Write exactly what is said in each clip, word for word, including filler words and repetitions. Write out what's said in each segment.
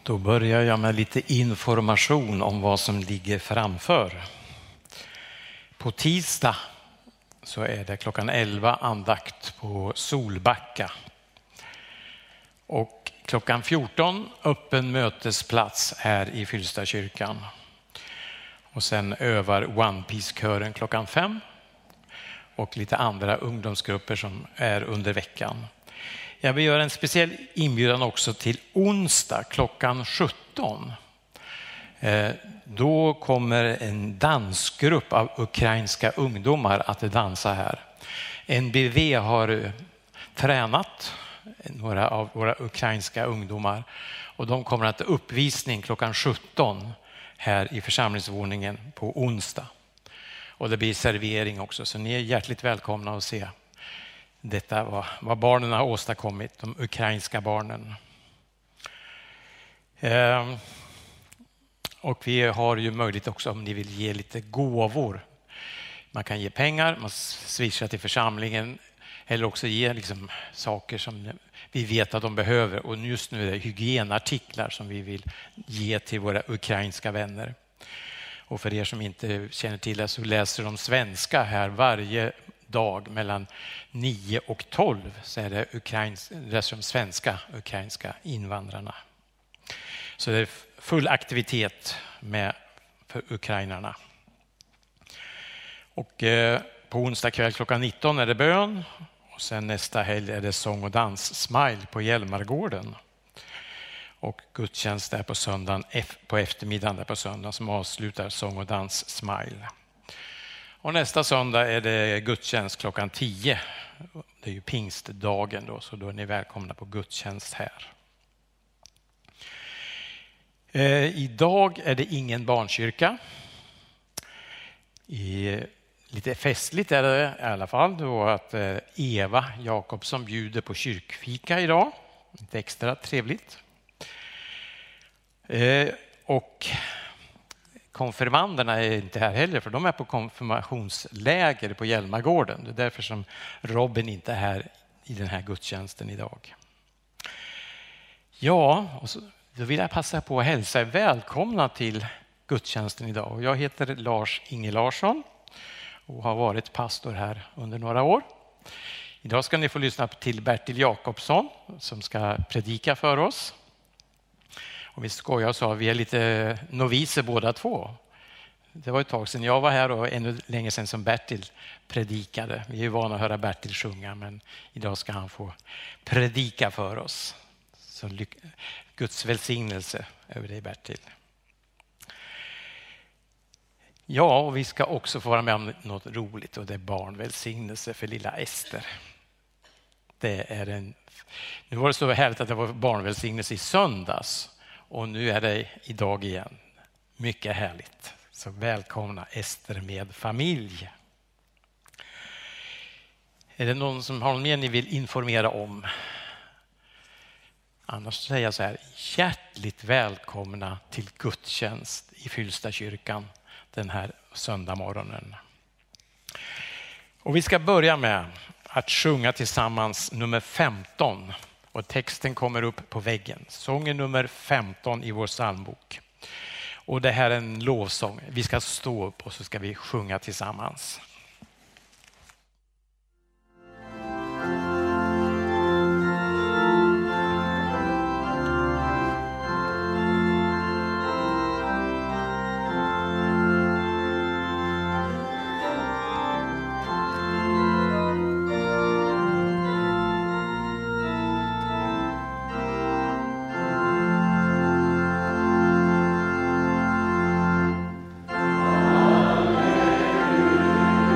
Då börjar jag med lite information om vad som ligger framför. På tisdag så är det klockan elva andakt på Solbacka. Och klockan fjorton öppen mötesplats här i Fyllstakyrkan. Och sen övar One Piece-kören klockan fem. Och lite andra ungdomsgrupper som är under veckan. Jag vill göra en speciell inbjudan också till onsdag klockan sjutton. Då kommer en dansgrupp av ukrainska ungdomar att dansa här. N B V har tränat några av våra ukrainska ungdomar och de kommer att ha uppvisning klockan sjutton här i församlingsvåningen på onsdag. Och det blir servering också, så ni är hjärtligt välkomna att se detta vad, vad barnen har åstadkommit, de ukrainska barnen. Eh, och vi har ju möjlighet också om ni vill ge lite gåvor. Man kan ge pengar, man swishar till församlingen eller också ge liksom saker som vi vet att de behöver. Och just nu är det hygienartiklar som vi vill ge till våra ukrainska vänner. Och för er som inte känner till det så läser de svenska här varje dag mellan nio och tolv så är det, ukrains, det är de svenska ukrainska invandrarna. Så det är full aktivitet med för ukrainarna. Och eh, på onsdag kväll klockan nitton är det bön och sen nästa helg är det sång och dans Smile på Hjälmargården. Och gudstjänst där på söndagen på eftermiddagen där på söndagen som avslutar sång och dans Smile. Och nästa söndag är det gudstjänst klockan tio. Det är ju pingstdagen då, så då är ni välkomna på gudstjänst här. Eh, idag är det ingen barnkyrka. I, lite festligt är det i alla fall då att eh, Eva Jakobsson bjuder på kyrkfika idag. Lite extra trevligt. Eh, och konfirmanderna är inte här heller för de är på konfirmationsläger på Hjälmargården. Det är därför som Robin inte är här i den här gudstjänsten idag. Ja, och så, då vill jag passa på att hälsa er välkomna till gudstjänsten idag. Jag heter Lars Inge Larsson och har varit pastor här under några år. Idag ska ni få lyssna till Bertil Jakobsson som ska predika för oss. Och vi skojar och sa att vi är lite noviser båda två. Det var ett tag sedan jag var här och ännu längre sedan som Bertil predikade. Vi är ju vana att höra Bertil sjunga men idag ska han få predika för oss. Så lyck- Guds välsignelse över dig Bertil. Ja, och vi ska också få vara med om något roligt och det är barnvälsignelse för lilla Ester. Det är en... Nu var det så härligt att det var barnvälsignelse i söndags. Och nu är det idag igen. Mycket härligt. Så välkomna Ester med familj. Är det någon som har något mer ni vill informera om? Annars säger jag så här. Hjärtligt välkomna till gudstjänst i Fyllstakyrkan den här söndagmorgonen. Och vi ska börja med att sjunga tillsammans nummer femton. Och texten kommer upp på väggen. Sången nummer femton i vår psalmbok. Och det här är en lovsång. Vi ska stå upp och så ska vi sjunga tillsammans. Alleluia.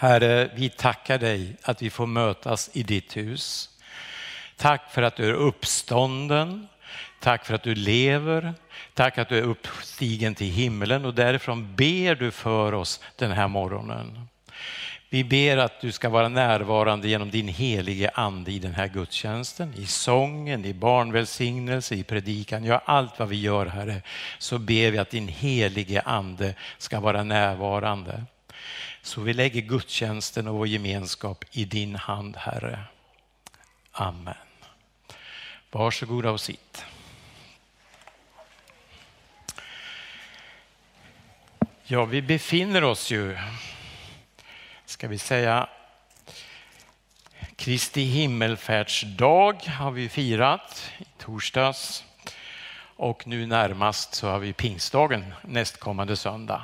Herre, vi tackar dig att vi får mötas i ditt hus. Tack för att du är uppstånden. Tack för att du lever. Tack att du är uppstigen till himlen och därifrån ber du för oss den här morgonen. Vi ber att du ska vara närvarande genom din helige ande i den här gudstjänsten, i sången, i barnvälsignelse, i predikan. Ja, allt vad vi gör, Herre, så ber vi att din helige ande ska vara närvarande. Så vi lägger gudstjänsten och vår gemenskap i din hand, Herre. Amen. Varsågoda och sitt. Ja, vi befinner oss ju, ska vi säga, Kristi himmelfärdsdag har vi firat i torsdags. Och nu närmast så har vi pingstdagen nästkommande söndag.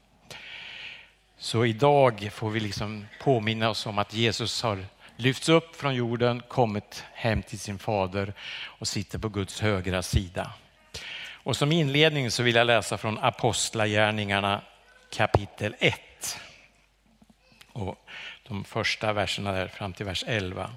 Så idag får vi liksom påminna oss om att Jesus har lyfts upp från jorden, kommit hem till sin fader och sitter på Guds högra sida. Och som inledning så vill jag läsa från Apostlagärningarna kapitel ett. Och de första verserna där fram till vers elva.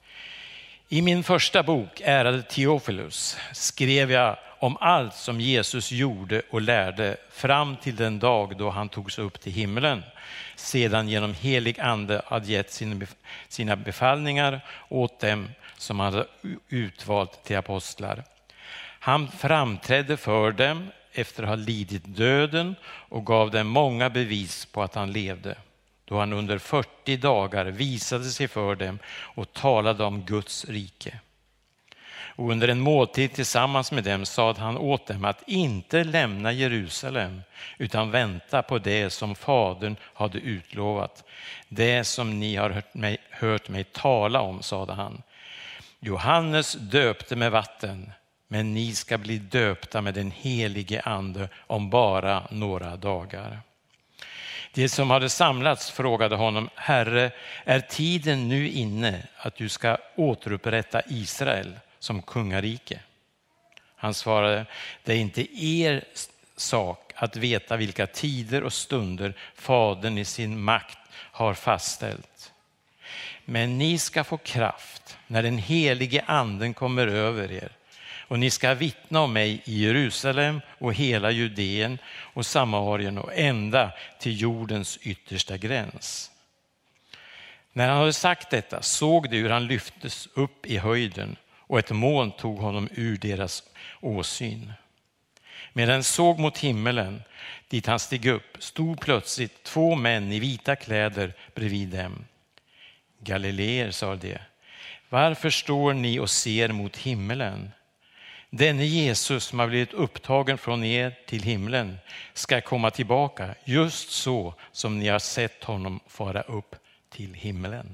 I min första bok, ärade Theophilus, skrev jag om allt som Jesus gjorde och lärde fram till den dag då han togs upp till himlen, sedan genom helig ande hade gett sina befallningar åt dem som hade utvalt till apostlar. Han framträdde för dem efter att ha lidit döden och gav dem många bevis på att han levde, då han under fyrtio dagar visade sig för dem och talade om Guds rike. Och under en måltid tillsammans med dem sade han åt dem att inte lämna Jerusalem utan vänta på det som fadern hade utlovat. Det som ni har hört mig, hört mig tala om, sade han. Johannes döpte med vatten, men ni ska bli döpta med den helige ande om bara några dagar. De som hade samlats frågade honom: Herre, är tiden nu inne att du ska återupprätta Israel som kungarike? Han svarade: det är inte er sak att veta vilka tider och stunder fadern i sin makt har fastställt. Men ni ska få kraft när den helige anden kommer över er. Och ni ska vittna om mig i Jerusalem och hela Judeen och Samarien och ända till jordens yttersta gräns. När han hade sagt detta såg de hur han lyftes upp i höjden och ett moln tog honom ur deras åsyn. Medan han såg mot himmelen dit han steg upp stod plötsligt två män i vita kläder bredvid dem. Galileer, sa de, varför står ni och ser mot himmelen? Denne Jesus som har blivit upptagen från er till himlen ska komma tillbaka just så som ni har sett honom fara upp till himlen.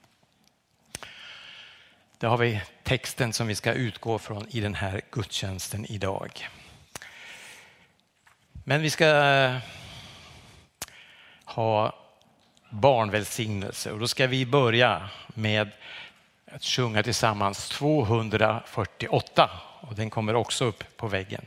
Då har vi texten som vi ska utgå från i den här gudstjänsten idag. Men vi ska ha barnvälsignelse och då ska vi börja med att sjunga tillsammans tvåhundrafyrtioåtta och den kommer också upp på väggen.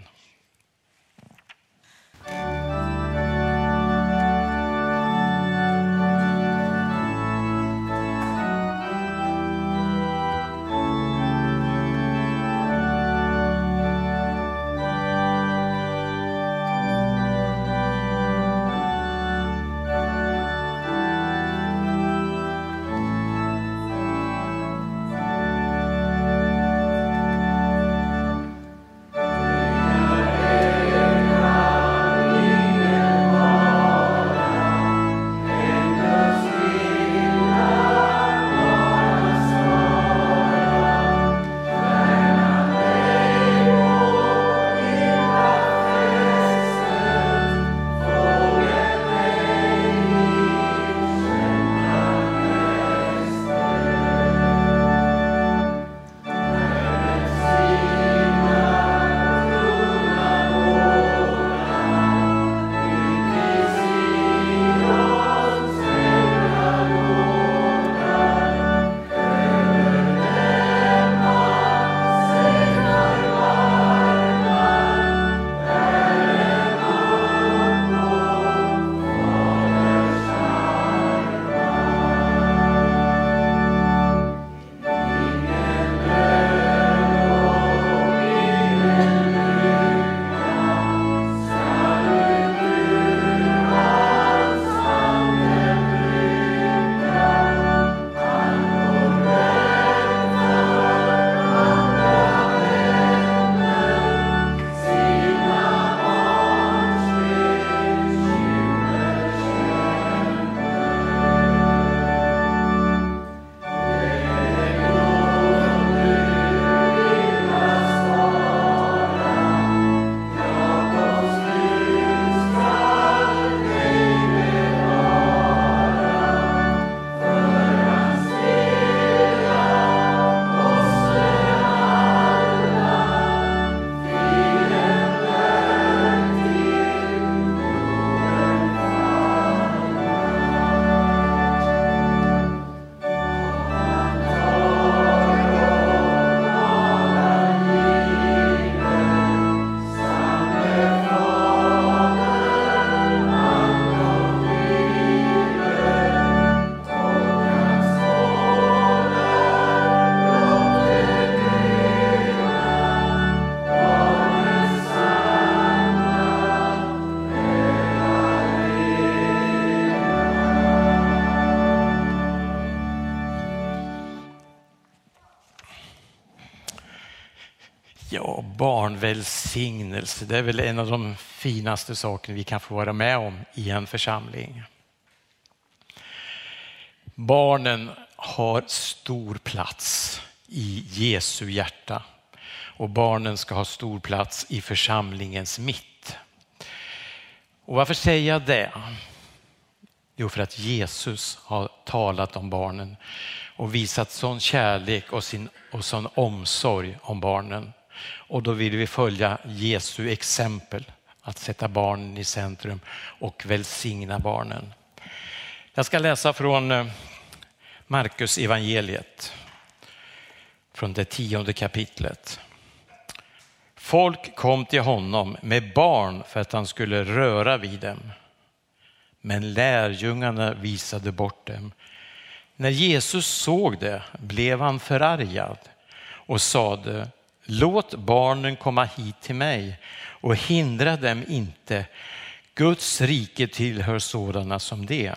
Amen. Ja, barnvälsignelse, det är väl en av de finaste sakerna vi kan få vara med om i en församling. Barnen har stor plats i Jesu hjärta och barnen ska ha stor plats i församlingens mitt. Och varför säger jag det? Jo, för att Jesus har talat om barnen och visat sån kärlek och, sin, och sån omsorg om barnen. Och då vill vi följa Jesu exempel att sätta barnen i centrum och välsigna barnen. Jag ska läsa från Markus evangeliet, från det tionde kapitlet. Folk kom till honom med barn för att han skulle röra vid dem. Men lärjungarna visade bort dem. När Jesus såg det blev han förargad och sade: låt barnen komma hit till mig och hindra dem inte. Guds rike tillhör sådana som det.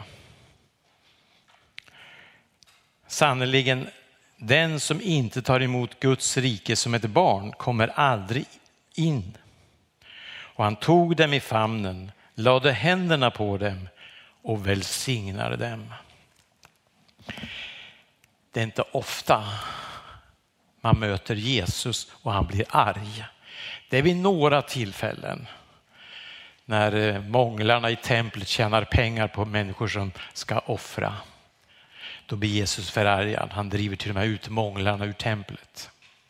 Sannoliken, den som inte tar emot Guds rike som ett barn kommer aldrig in. Och han tog dem i famnen, lade händerna på dem och välsignade dem. Det är inte ofta man möter Jesus och han blir arg. Det är vid några tillfällen när månglarna i templet tjänar pengar på människor som ska offra. Då blir Jesus förargad. Han driver till och med ut månglarna ur templet.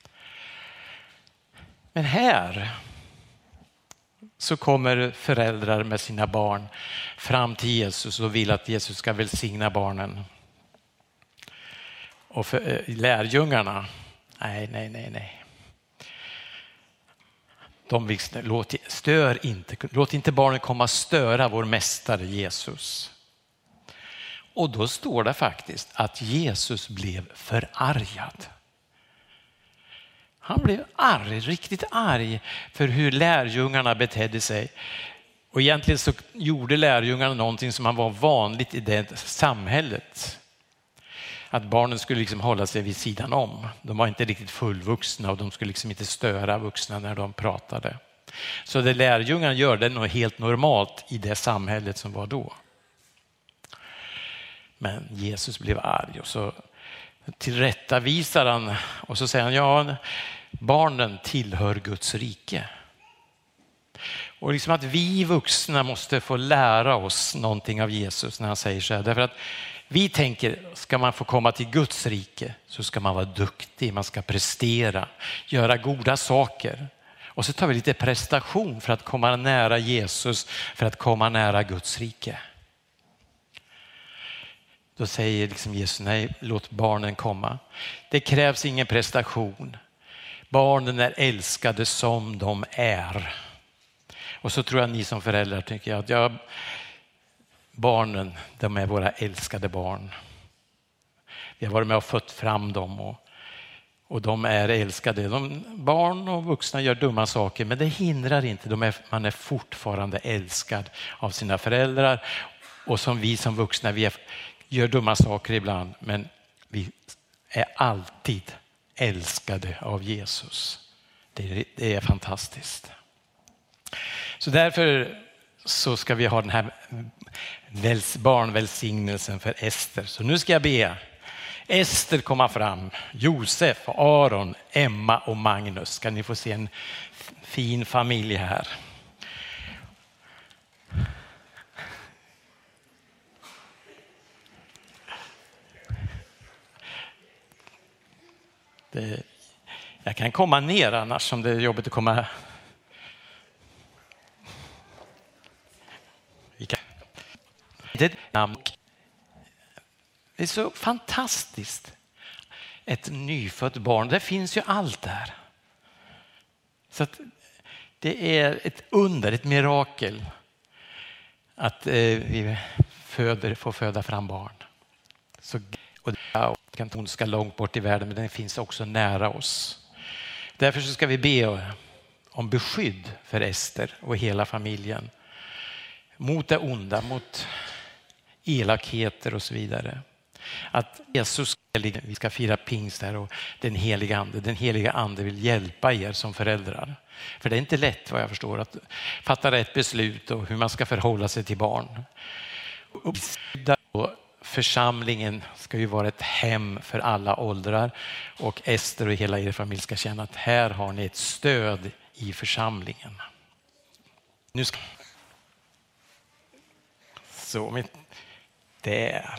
Men här så kommer föräldrar med sina barn fram till Jesus och vill att Jesus ska välsigna barnen. Och för lärjungarna, nej, nej, nej, nej. De vill, låt, stör inte, låt inte barnen komma och störa vår mästare Jesus. Och då står det faktiskt att Jesus blev förargad. Han blev arg, riktigt arg för hur lärjungarna betedde sig. Och egentligen så gjorde lärjungarna någonting som var vanligt i det samhället. Att barnen skulle liksom hålla sig vid sidan om. De var inte riktigt fullvuxna och de skulle liksom inte störa vuxna när de pratade. Så det lärjungarna gör det nog helt normalt i det samhället som var då. Men Jesus blev arg och så tillrättavisar han och så säger han: ja, barnen tillhör Guds rike. Och liksom att vi vuxna måste få lära oss någonting av Jesus när han säger så här. Därför att vi tänker, ska man få komma till Guds rike så ska man vara duktig, man ska prestera, göra goda saker. Och så tar vi lite prestation för att komma nära Jesus, för att komma nära Guds rike. Då säger liksom Jesus: nej, låt barnen komma. Det krävs ingen prestation. Barnen är älskade som de är. Och så tror jag ni som föräldrar tycker att ja, barnen, de är våra älskade barn. Vi har varit med och fött fram dem och, och de är älskade. De, barn och vuxna gör dumma saker, men det hindrar inte. De är, man är fortfarande älskad av sina föräldrar. Och som vi som vuxna, vi är, gör dumma saker ibland, men vi är alltid älskade av Jesus. Det, det är fantastiskt. Så därför så ska vi ha den här barnvälsignelsen för Ester. Så nu ska jag be Ester komma fram, Josef, Aron, Emma och Magnus. Ska ni få se en fin familj här. Det, jag kan komma ner annars som det är jobbigt att komma. Det är så fantastiskt. Ett nyfött barn, det finns ju allt där. Så att det är ett under, ett mirakel att eh, vi föder, får föda fram barn. Så, och det kan inte ska långt bort i världen, men den finns också nära oss. Därför så ska vi be om beskydd för Ester och hela familjen. Mot det onda, mot elakheter och så vidare. Att Jesus, vi ska fira pingst här och den heliga ande. Den heliga ande vill hjälpa er som föräldrar. För det är inte lätt vad jag förstår att fatta rätt beslut och hur man ska förhålla sig till barn. Och församlingen ska ju vara ett hem för alla åldrar och Ester och hela er familj ska känna att här har ni ett stöd i församlingen. Nu ska... Så, men där.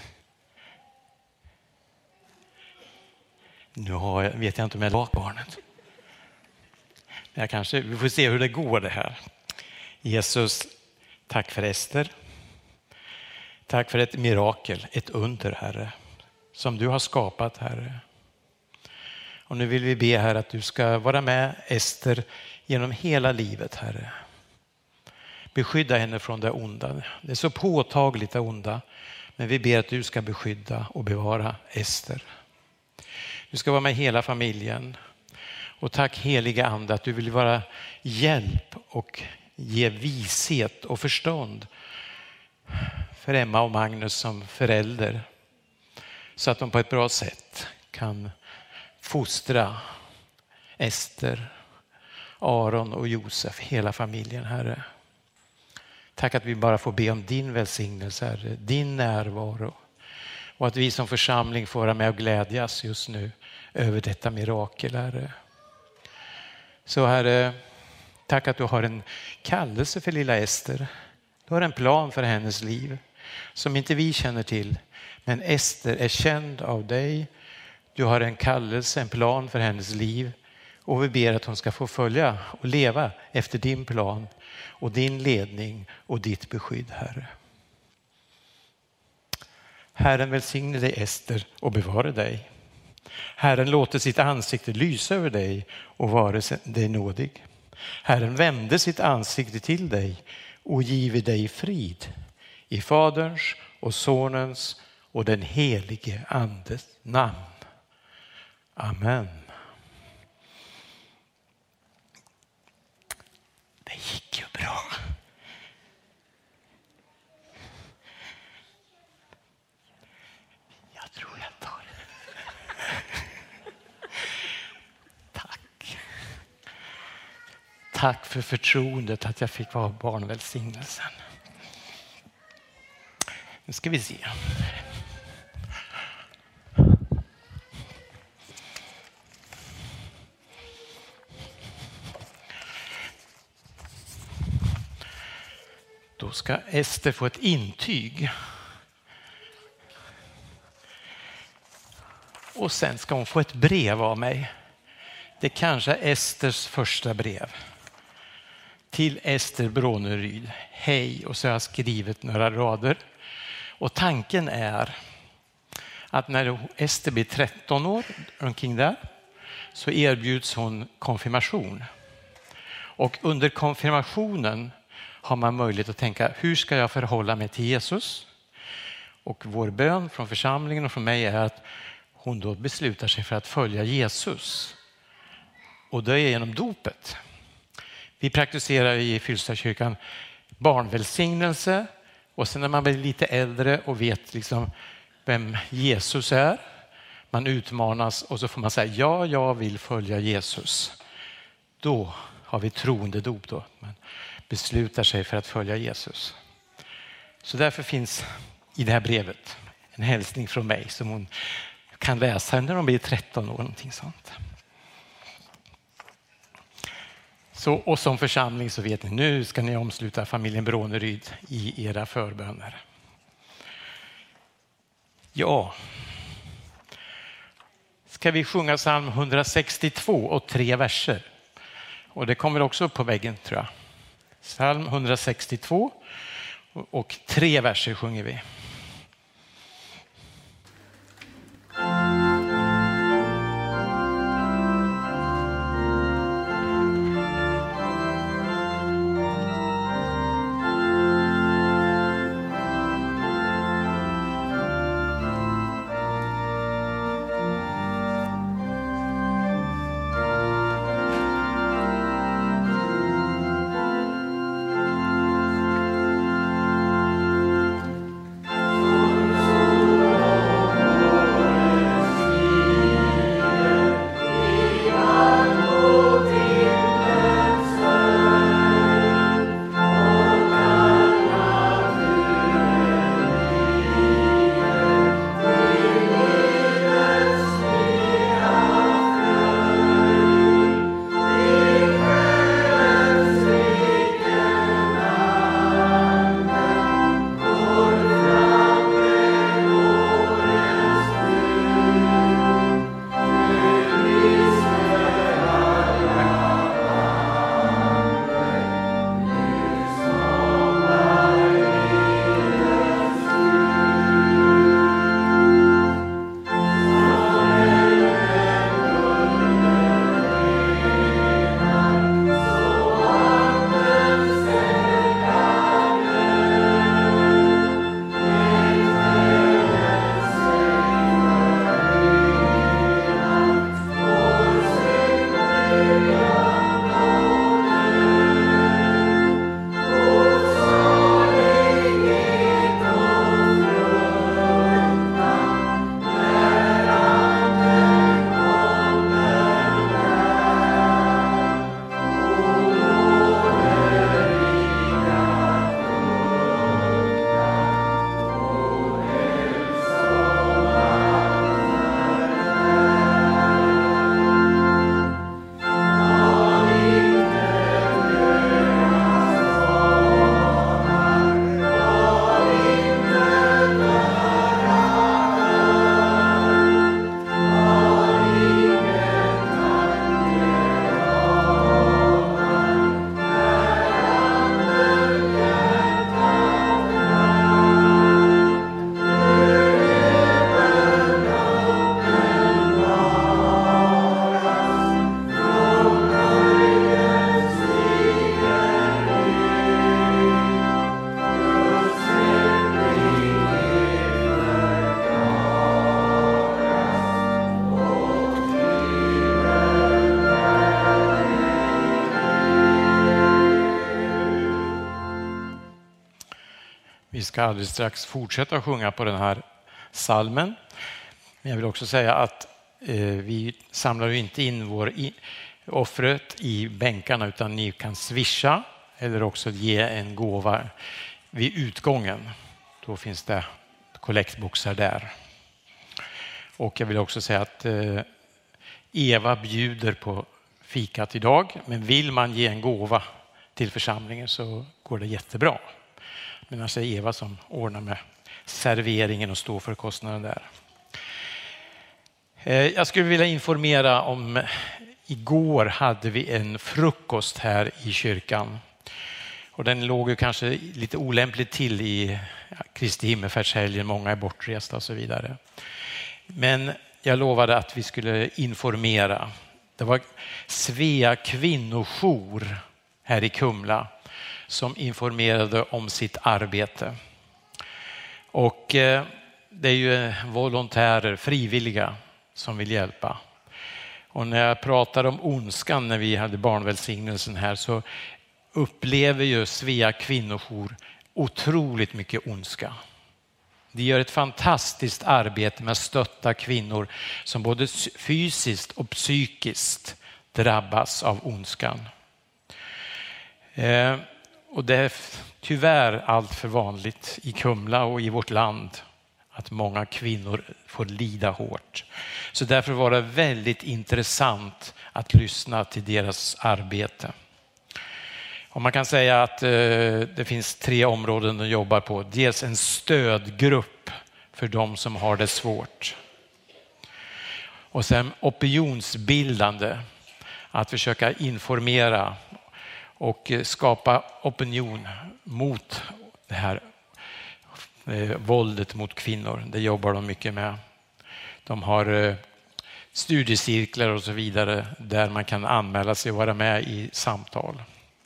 Nu har jag, vet jag inte om jag lagt barnet. Men jag kanske, vi får se hur det går det här. Jesus, tack för Ester. Tack för ett mirakel, ett under, Herre, som du har skapat, Herre. Och nu vill vi be, Herre, att du ska vara med Ester genom hela livet, Herre. Beskydda henne från det onda. Det är så påtagligt det onda, men vi ber att du ska beskydda och bevara Ester. Du ska vara med hela familjen. Och tack heliga ande att du vill vara hjälp och ge vishet och förstånd för Emma och Magnus som förälder. Så att de på ett bra sätt kan fostra Ester, Aron och Josef, hela familjen, Herre. Tack att vi bara får be om din välsignelse, Herre, din närvaro. Och att vi som församling får vara med och glädjas just nu över detta mirakel, Herre. Så Herre, tack att du har en kallelse för lilla Ester. Du har en plan för hennes liv som inte vi känner till. Men Ester är känd av dig. Du har en kallelse, en plan för hennes liv. Och vi ber att hon ska få följa och leva efter din plan och din ledning och ditt beskydd, Herre. Herren välsigne dig Ester och bevara dig. Herren låter sitt ansikte lysa över dig och vare dig nådig. Herren vände sitt ansikte till dig och give dig frid. I Faderns och Sonens och den helige Andes namn. Amen. Det gick ju bra. Jag tror jag tar det. Tack. Tack för förtroendet att jag fick vara barnvälsignelsen. Nu ska vi se. Då ska Ester få ett intyg. Och sen ska hon få ett brev av mig. Det kanske är Esters första brev. Till Ester Bråneryd. Hej, och så har jag skrivit några rader. Och tanken är att när Ester blir tretton år, omkring där, så erbjuds hon konfirmation. Och under konfirmationen har man möjlighet att tänka, hur ska jag förhålla mig till Jesus? Och vår bön från församlingen och från mig är att hon då beslutar sig för att följa Jesus. Och det är genom dopet. Vi praktiserar i Fylstakyrkan barnvälsignelse. Och sen när man blir lite äldre och vet liksom vem Jesus är. Man utmanas och så får man säga, ja, jag vill följa Jesus. Då har vi troende dop då. Man beslutar sig för att följa Jesus. Så därför finns i det här brevet en hälsning från mig som hon kan läsa när de blir tretton år. Någonting sånt. Så, och som församling så vet ni, nu ska ni omsluta familjen Bråneryd i era förböner. Ja. Ska vi sjunga psalm hundrasextiotvå och tre verser. Och det kommer också upp på väggen tror jag. Psalm hundrasextiotvå och tre verser sjunger vi. Vi ska alldeles strax fortsätta sjunga på den här salmen. Men jag vill också säga att eh, vi samlar ju inte in vår i, offret i bänkarna, utan ni kan swisha eller också ge en gåva vid utgången. Då finns det kollektboxar där. Och jag vill också säga att eh, Eva bjuder på fikat idag, men vill man ge en gåva till församlingen så går det jättebra. Men alltså Eva som ordnar med serveringen och står för kostnaden där. Jag skulle vilja informera om, igår hade vi en frukost här i kyrkan. Och den låg ju kanske lite olämpligt till i Kristi himmelfärdshelgen, många är bortresta och så vidare. Men jag lovade att vi skulle informera. Det var Svea kvinnojour här i Kumla som informerade om sitt arbete. Och det är ju volontärer, frivilliga som vill hjälpa. Och när jag pratade om ondskan när vi hade barnvälsignelsen här, så upplever ju Svea kvinnojour otroligt mycket ondska. De gör ett fantastiskt arbete med att stötta kvinnor som både fysiskt och psykiskt drabbas av ondskan. Eh, och det är tyvärr allt för vanligt i Kumla och i vårt land att många kvinnor får lida hårt. Så därför var det väldigt intressant att lyssna till deras arbete. Och man kan säga att eh, det finns tre områden de jobbar på. Dels en stödgrupp för de som har det svårt. Och sen opinionsbildande. Att försöka informera och skapa opinion mot det här eh, våldet mot kvinnor. Det jobbar de mycket med. De har eh, studiecirklar och så vidare där man kan anmäla sig och vara med i samtal.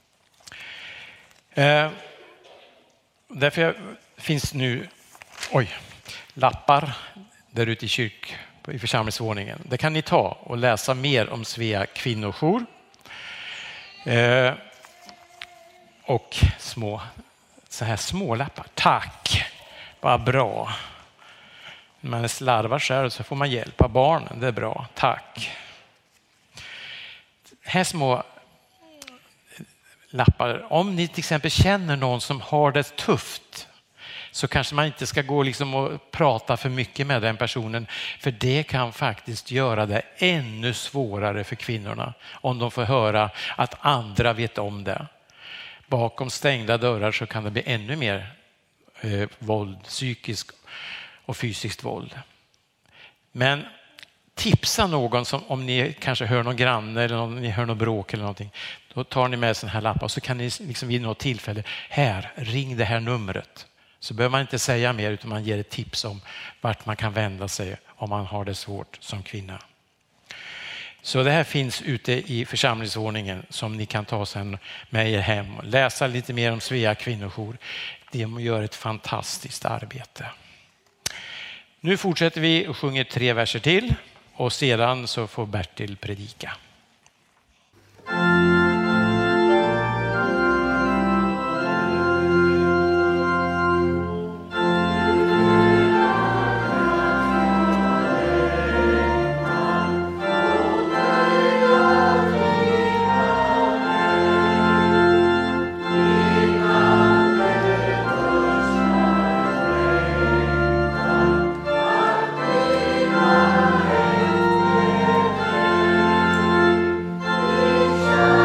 Eh, därför finns nu oj, lappar där ute i kyrk i församlingsvåningen. Det kan ni ta och läsa mer om Svea kvinnojour. Eh, och små så här små lappar. Tack, vad bra. När man slarvar själv så får man hjälpa barnen. Det är bra, tack. Här små lappar. Om ni till exempel känner någon som har det tufft, så kanske man inte ska gå liksom och prata för mycket med den personen, för det kan faktiskt göra det ännu svårare för kvinnorna om de får höra att andra vet om det. Bakom stängda dörrar så kan det bli ännu mer eh, våld, psykisk och fysiskt våld. Men tipsa någon, som om ni kanske hör någon granne eller om ni hör någon bråk eller någonting. Då tar ni med sån här lappar och så kan ni liksom vid något tillfälle, här, ring det här numret. Så behöver man inte säga mer, utan man ger ett tips om vart man kan vända sig om man har det svårt som kvinna. Så det här finns ute i församlingsordningen som ni kan ta sen med er hem och läsa lite mer om Svea kvinnojour. De gör ett fantastiskt arbete. Nu fortsätter vi och sjunger tre verser till och sedan så får Bertil predika. Thank you.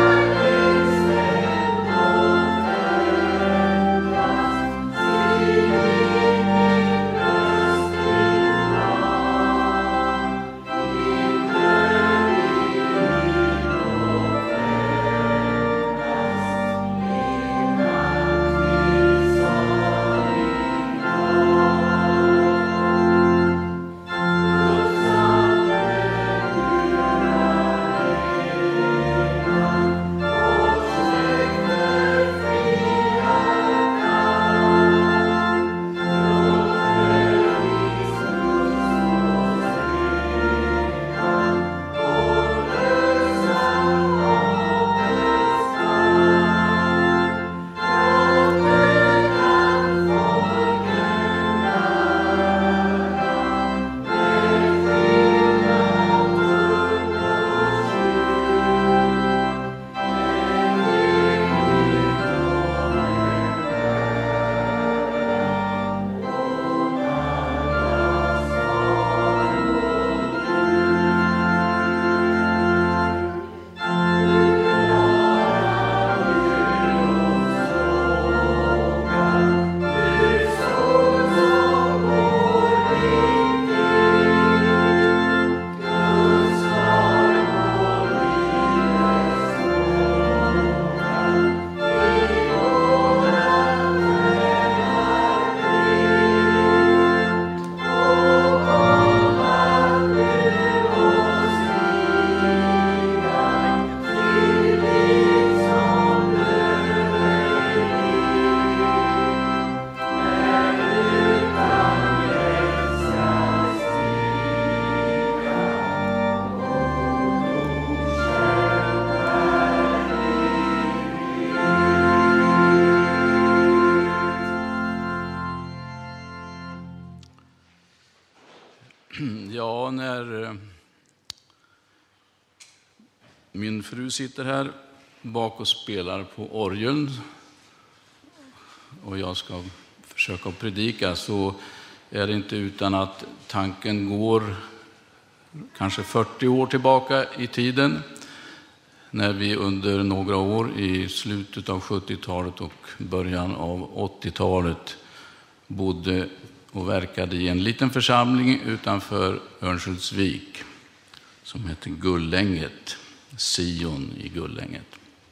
Min fru sitter här bak och spelar på orgeln och jag ska försöka predika, så är det inte utan att tanken går kanske fyrtio år tillbaka i tiden, när vi under några år i slutet av sjuttiotalet och början av åttiotalet bodde och verkade i en liten församling utanför Örnsköldsvik som heter Gullänget, Sion i Gullänget.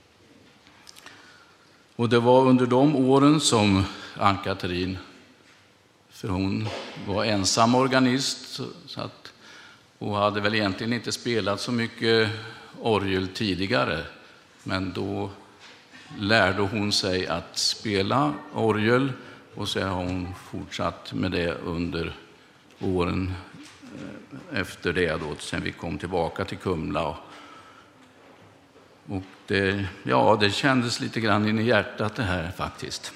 Och det var under de åren som Ann-Katrin, för hon var ensam organist, så att hon hade väl egentligen inte spelat så mycket orgel tidigare, men då lärde hon sig att spela orgel och så har hon fortsatt med det under åren efter det då, sen vi kom tillbaka till Kumla. Och det, ja, det kändes lite grann in i hjärtat det här faktiskt.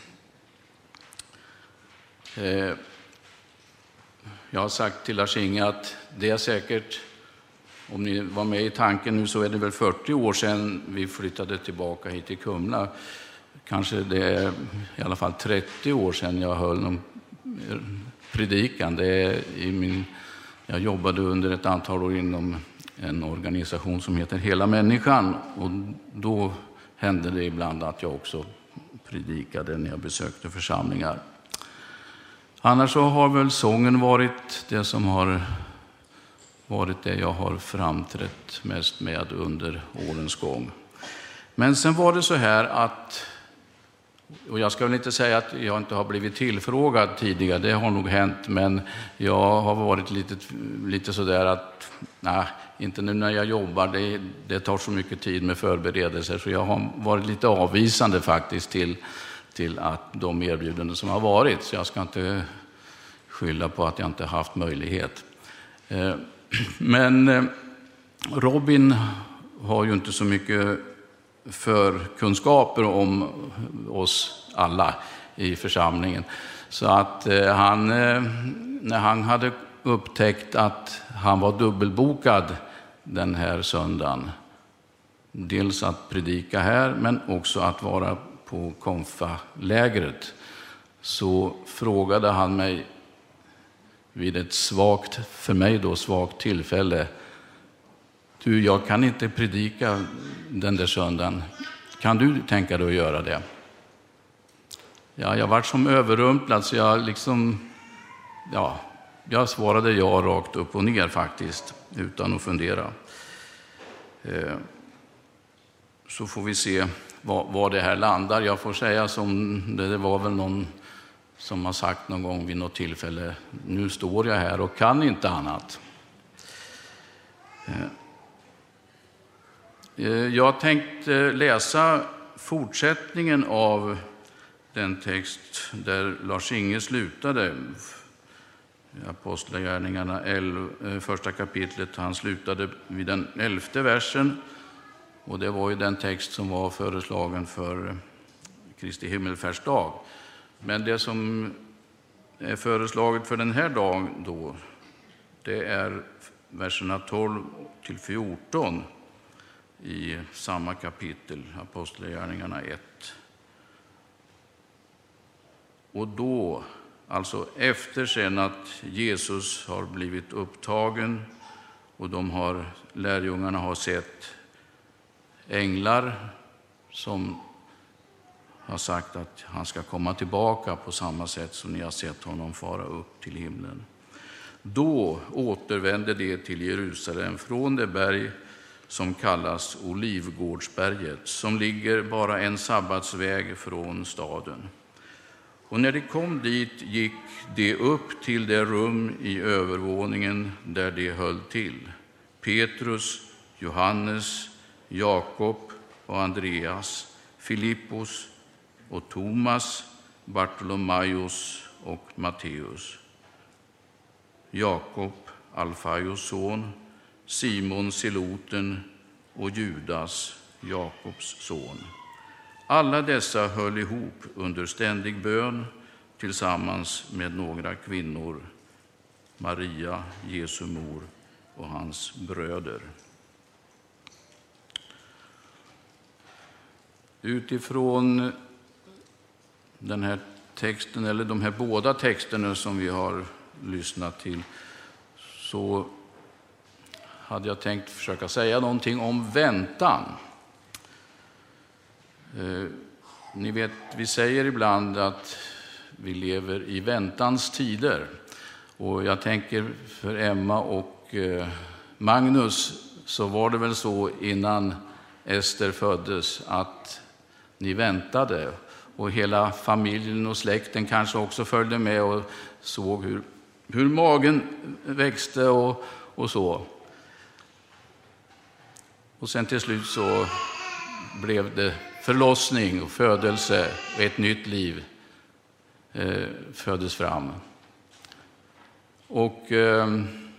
Eh, jag har sagt till Lars-Inge att det är säkert, om ni var med i tanken nu, så är det väl fyrtio år sedan vi flyttade tillbaka hit till Kumla. Kanske det är i alla fall trettio år sedan jag höll någon predikan. Det är i min, jag jobbade under ett antal år inom en organisation som heter Hela människan, och då hände det ibland att jag också predikade när jag besökte församlingar. Annars så har väl sången varit det som har varit det jag har framträtt mest med under årens gång. Men sen var det så här att, och jag ska väl inte säga att jag inte har blivit tillfrågad tidigare, det har nog hänt, men jag har varit lite, lite sådär att, nej, inte nu när jag jobbar, det, det tar så mycket tid med förberedelser, så jag har varit lite avvisande faktiskt till, till att de erbjudanden som har varit, så jag ska inte skylla på att jag inte haft möjlighet. Men Robin har ju inte så mycket förkunskaper om oss alla i församlingen. Så att han, när han hade upptäckt att han var dubbelbokad den här söndagen, dels att predika här men också att vara på konfalägret, så frågade han mig vid ett svagt, för mig då svagt tillfälle: du, jag kan inte predika den där söndagen. Kan du tänka dig att göra det? Ja, jag var som överrumplad, så jag liksom, ja, jag svarade ja rakt upp och ner faktiskt, utan att fundera. Eh, så får vi se var, var det här landar. Jag får säga som det, det var väl någon som har sagt någon gång vid något tillfälle: nu står jag här och kan inte annat. Jag tänkte läsa fortsättningen av den text där Lars-Inge slutade, Apostlagärningarna första kapitlet. Han slutade vid den elfte versen, och det var ju den text som var föreslagen för Kristi himmelfärdsdag. Men det som är föreslaget för den här dagen då, det är verserna tolv till fjorton i samma kapitel, Apostlagärningarna ett. Och då, alltså efter sen att Jesus har blivit upptagen och de har, lärjungarna har sett änglar som har sagt att han ska komma tillbaka på samma sätt som ni har sett honom fara upp till himlen. Då återvände de till Jerusalem från det berg som kallas Olivgårdsberget, som ligger bara en sabbatsväg från staden. Och när de kom dit gick de upp till det rum i övervåningen där de höll till: Petrus, Johannes, Jakob och Andreas, Filippos och Thomas, Bartolomaios och Matteus, Jakob, Alfaios son, Simon Seloten och Judas, Jakobs son. Alla dessa höll ihop under ständig bön tillsammans med några kvinnor, Maria, Jesu mor, och hans bröder. Utifrån den här texten, eller de här båda texterna som vi har lyssnat till, så hade jag tänkt försöka säga någonting om väntan. Eh, ni vet, vi säger ibland att vi lever i väntans tider. Och jag tänker för Emma och eh, Magnus, så var det väl så innan Ester föddes att ni väntade. Och hela familjen och släkten kanske också följde med och såg hur, hur magen växte och, och så. Och sen till slut så blev det förlossning och födelse och ett nytt liv eh, föddes fram. Och eh,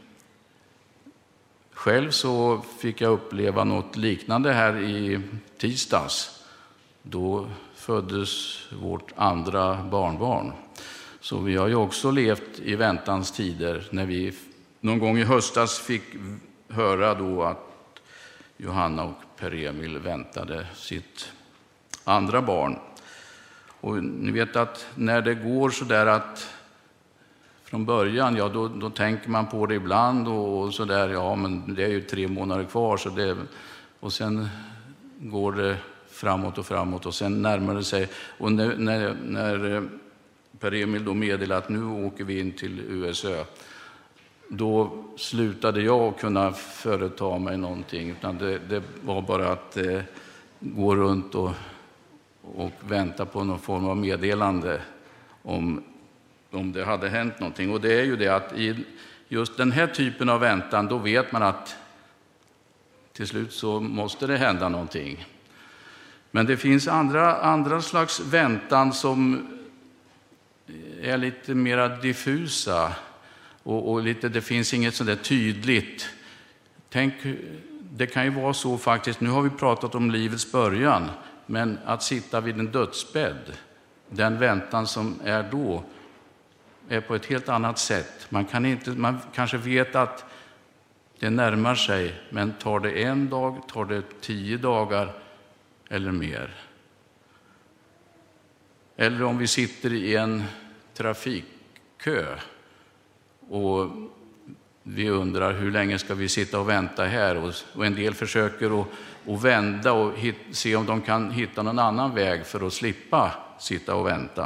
själv så fick jag uppleva något liknande här i tisdags. Då föddes vårt andra barnbarn. Så vi har ju också levt i väntans tider, när vi någon gång i höstas fick höra då att Johanna och Per-Emil väntade sitt andra barn. Och ni vet att när det går så där att från början, ja då, då tänker man på det ibland och, och så där, ja men det är ju tre månader kvar, så det, och sen går det framåt och framåt och sen närmar det sig. Och när, när, när Per-Emil då meddelade att nu åker vi in till U S Ö, då slutade jag kunna företa mig någonting, utan det, det var bara att eh, gå runt och, och vänta på någon form av meddelande om, om det hade hänt någonting. Och det är ju det att i just den här typen av väntan, då vet man att till slut så måste det hända någonting. Men det finns andra, andra slags väntan som är lite mera diffusa. Och, och lite, det finns inget sådär tydligt. Tänk, det kan ju vara så faktiskt, nu har vi pratat om livets början, men att sitta vid en dödsbädd, den väntan som är då, är på ett helt annat sätt. Man, kan inte, man kanske vet att det närmar sig, men tar det en dag, tar det tio dagar eller mer. Eller om vi sitter i en trafikkö och vi undrar hur länge ska vi sitta och vänta här, och, och en del försöker att, att vända och hit, se om de kan hitta någon annan väg för att slippa sitta och vänta.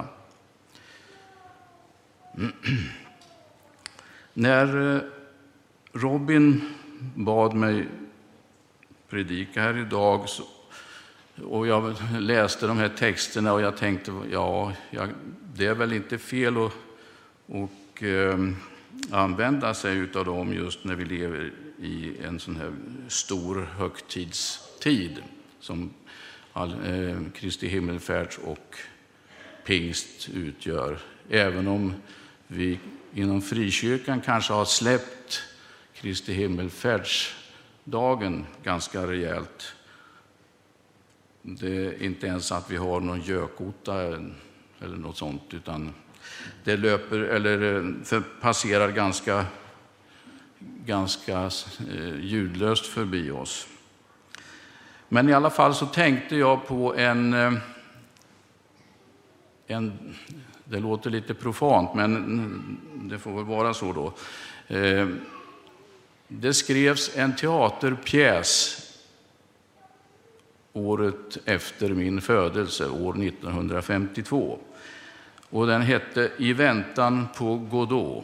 När Robin bad mig predika här idag så, och jag läste de här texterna och jag tänkte, ja, jag, det är väl inte fel att och, eh, använda sig av dem just när vi lever i en sån här stor högtidstid som all, eh, Kristi himmelfärds och pingst utgör. Även om vi inom frikyrkan kanske har släppt Kristi himmelfärdsdagen ganska rejält. Det är inte ens att vi har någon gökota eller något sånt, utan det löper eller passerar ganska, ganska ljudlöst förbi oss. Men i alla fall så tänkte jag på en, en det låter lite profant, men det får väl vara så då. Det skrevs en teaterpjäs året efter min födelse, år nittonhundrafemtiotvå. Och den hette I väntan på Godot.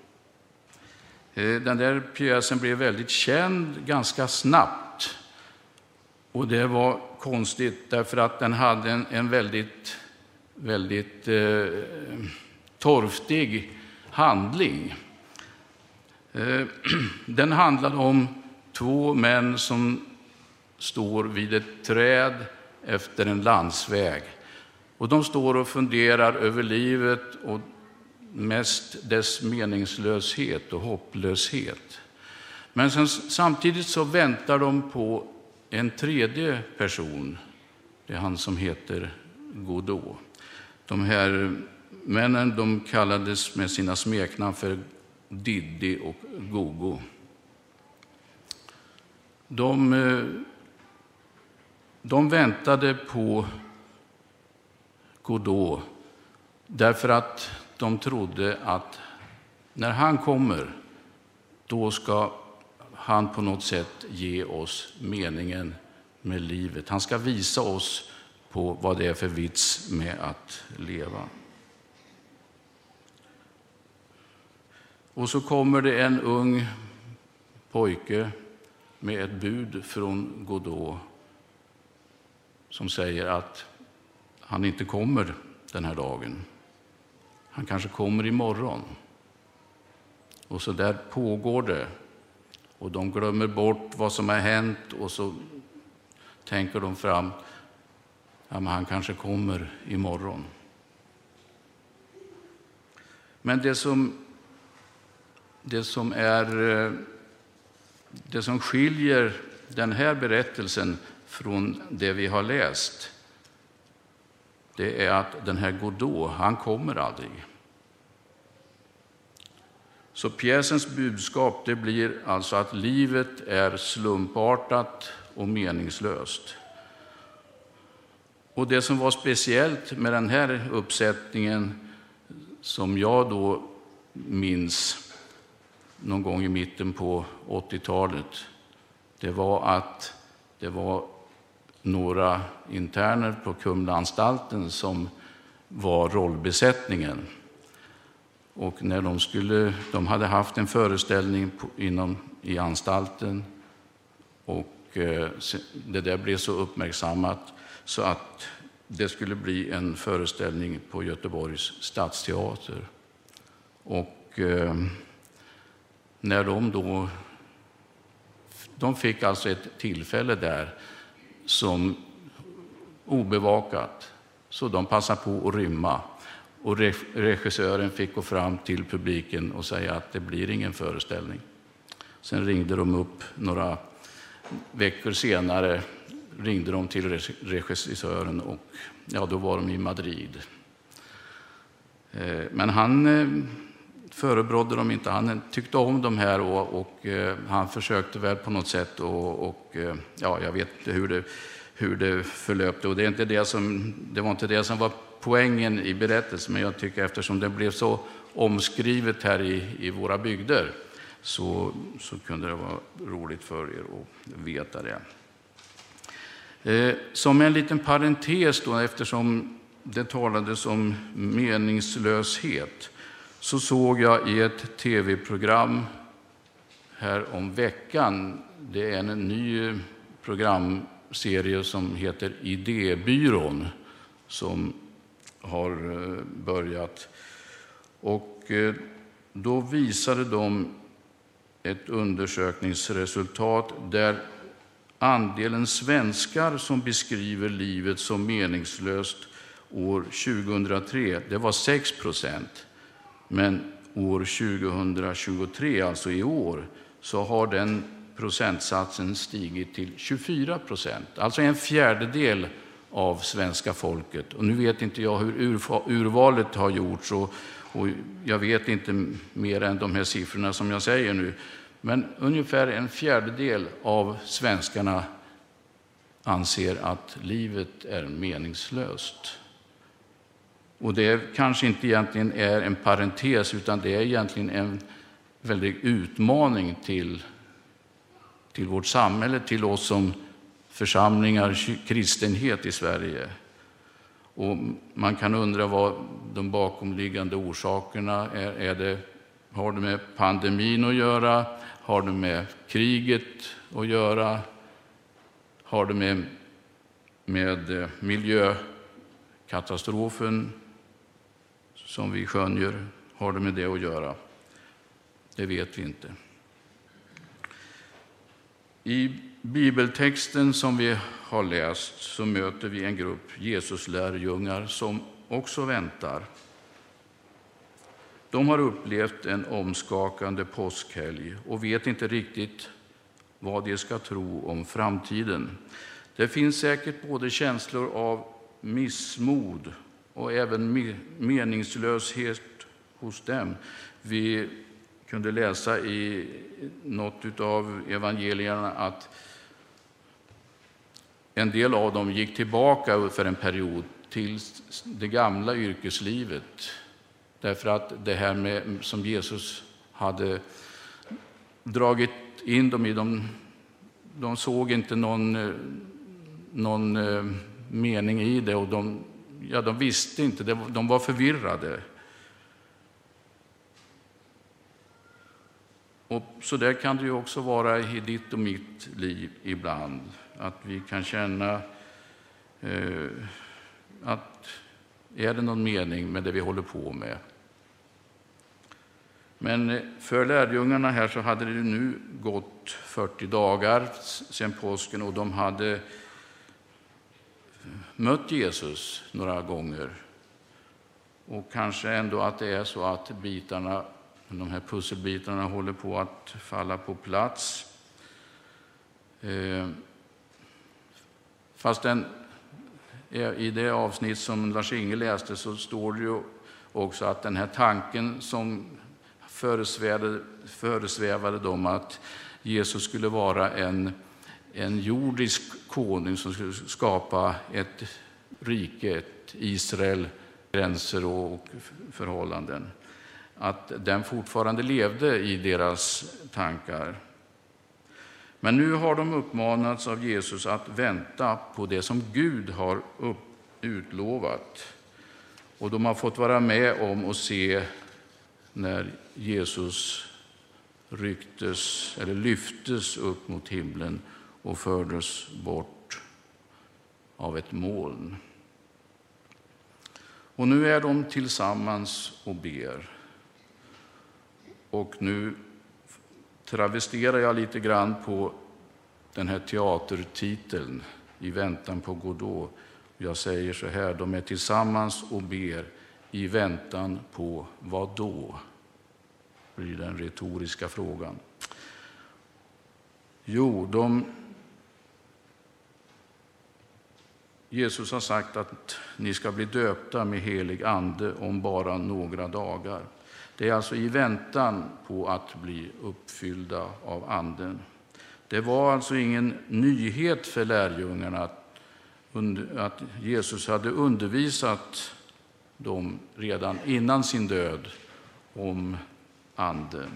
Den där pjäsen blev väldigt känd ganska snabbt. Och det var konstigt därför att den hade en, en väldigt, väldigt eh, torftig handling. Eh, den handlade om två män som står vid ett träd efter en landsväg. Och de står och funderar över livet och mest dess meningslöshet och hopplöshet. Men sen, samtidigt så väntar de på en tredje person. Det är han som heter Godot. De här männen, de kallades med sina smeknamn för Diddy och Gogo. De de väntade på Godot därför att de trodde att när han kommer, då ska han på något sätt ge oss meningen med livet. Han ska visa oss på vad det är för vits med att leva. Och så kommer det en ung pojke med ett bud från Godot som säger att han inte kommer den här dagen. Han kanske kommer imorgon. Och så där pågår det. Och de glömmer bort vad som har hänt och så tänker de fram, ja, men han kanske kommer imorgon. Men det som, det som är det som skiljer den här berättelsen från det vi har läst, det är att den här Godot, han kommer aldrig. Så pjäsens budskap, det blir alltså att livet är slumpartat och meningslöst. Och det som var speciellt med den här uppsättningen, som jag då minns någon gång i mitten på åttiotalet, det var att det var några interner på Kumlaanstalten som var rollbesättningen. Och när de skulle, de hade haft en föreställning på, inom, i anstalten, och eh, det där blev så uppmärksammat så att det skulle bli en föreställning på Göteborgs stadsteater. Och eh, när de då, de fick alltså ett tillfälle där som obevakat, så de passade på att rymma. Och regissören fick gå fram till publiken och säga att det blir ingen föreställning. Sen ringde de upp några veckor senare, ringde de till regissören och ja, då var de i Madrid. Men han förebrådde dem inte, han tyckte om de här och, och han försökte väl på något sätt och, och ja, jag vet inte hur det, hur det förlöpte, och det, är inte det, som, det var inte det som var poängen i berättelsen, men jag tycker eftersom det blev så omskrivet här i, i våra bygder så, så kunde det vara roligt för er att veta det. Eh, som en liten parentes då, eftersom det talades om meningslöshet, så såg jag i ett tv-program här om veckan, det är en ny programserie som heter Idébyrån som har börjat, och då visade de ett undersökningsresultat där andelen svenskar som beskriver livet som meningslöst år tjugohundratre, det var sex procent, men år tjugohundratjugotre, alltså i år, så har den procentsatsen stigit till tjugofyra procent, alltså en fjärdedel av svenska folket. Och nu vet inte jag hur urvalet har gjorts, och, och jag vet inte mer än de här siffrorna som jag säger nu. Men ungefär en fjärdedel av svenskarna anser att livet är meningslöst. Och det kanske inte egentligen är en parentes, utan det är egentligen en väldig utmaning till, till vårt samhälle, till oss som församlingar, kristenhet i Sverige. Och man kan undra vad de bakomliggande orsakerna är. är det, har det med pandemin att göra? Har det med kriget att göra? Har det med, med miljökatastrofen som vi skönjer? Har det med det att göra? Det vet vi inte. I bibeltexten som vi har läst så möter vi en grupp Jesus-lärjungar som också väntar. De har upplevt en omskakande påskhelg och vet inte riktigt vad de ska tro om framtiden. Det finns säkert både känslor av missmod och även meningslöshet hos dem. Vi kunde läsa i något av evangelierna att en del av dem gick tillbaka för en period till det gamla yrkeslivet. Därför att det här med, som Jesus hade dragit in dem i, de, de såg inte någon, någon mening i det, och de, ja, de visste inte, de var förvirrade. Och så där kan det ju också vara i ditt och mitt liv ibland, att vi kan känna eh, att är det någon mening med det vi håller på med. Men för lärjungarna här så hade det nu gått fyrtio dagar sedan påsken, och de hade mött Jesus några gånger. Och kanske ändå att det är så att bitarna, de här pusselbitarna håller på att falla på plats. Fast den, i det avsnitt som Lars-Inge läste så står det ju också att den här tanken som föresvävade, föresvävade dem att Jesus skulle vara en, en jordisk konung som skulle skapa ett rike, ett Israel, gränser och förhållanden. Att den fortfarande levde i deras tankar. Men nu har de uppmanats av Jesus att vänta på det som Gud har upp, utlovat. Och de har fått vara med om och se när Jesus rycktes eller lyftes upp mot himlen och fördes bort av ett moln. Och nu är de tillsammans och ber. Och nu travesterar jag lite grann på den här teatertiteln, I väntan på Godot. Jag säger så här: de är tillsammans och ber i väntan på vad då? Blir den retoriska frågan. Jo, de... Jesus har sagt att ni ska bli döpta med helig ande om bara några dagar. Det är alltså i väntan på att bli uppfyllda av anden. Det var alltså ingen nyhet för lärjungarna att, att Jesus hade undervisat dem redan innan sin död om anden.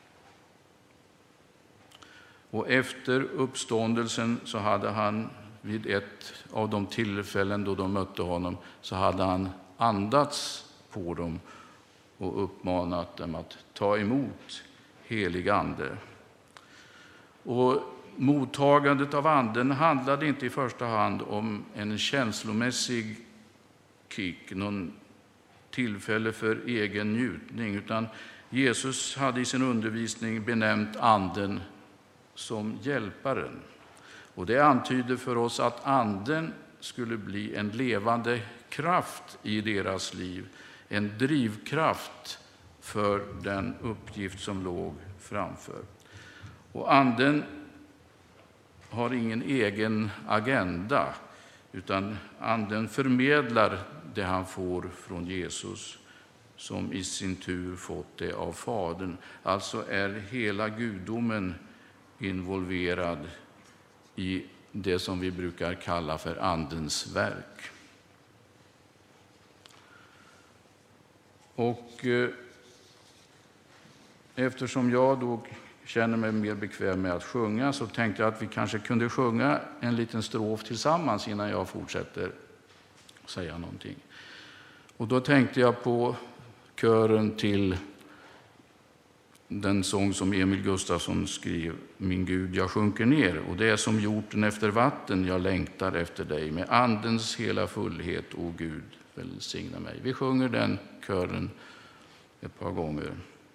Och efter uppståndelsen så hade han vid ett av de tillfällen då de mötte honom så hade han andats på dem och uppmanat dem att ta emot helig ande. Och mottagandet av anden handlade inte i första hand om en känslomässig kick, någon tillfälle för egen njutning, utan Jesus hade i sin undervisning benämnt anden som hjälparen. Och det antyder för oss att anden skulle bli en levande kraft i deras liv, en drivkraft för den uppgift som låg framför. Och anden har ingen egen agenda, utan anden förmedlar det han får från Jesus, som i sin tur fått det av Fadern. Alltså är hela gudomen involverad i det som vi brukar kalla för andens verk. Och eh, eftersom jag då känner mig mer bekväm med att sjunga så tänkte jag att vi kanske kunde sjunga en liten strof tillsammans innan jag fortsätter säga någonting. Och då tänkte jag på kören till den sång som Emil Gustafsson skrev, Min Gud, jag sjunker ner. Och det är som hjorten efter vatten, jag längtar efter dig. Med andens hela fullhet, o Gud, välsigna mig. Vi sjunger den kören ett par gånger.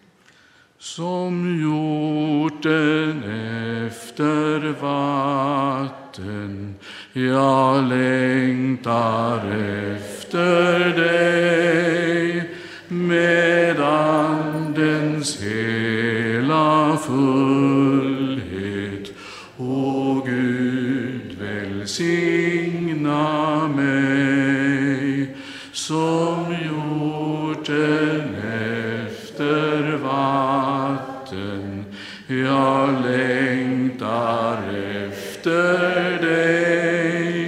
Som hjorten efter vatten, jag längtar efter dig. Med andens hela fullhet, o Gud, välsigna mig. Som hjorten efter vatten, jag längtar efter dig.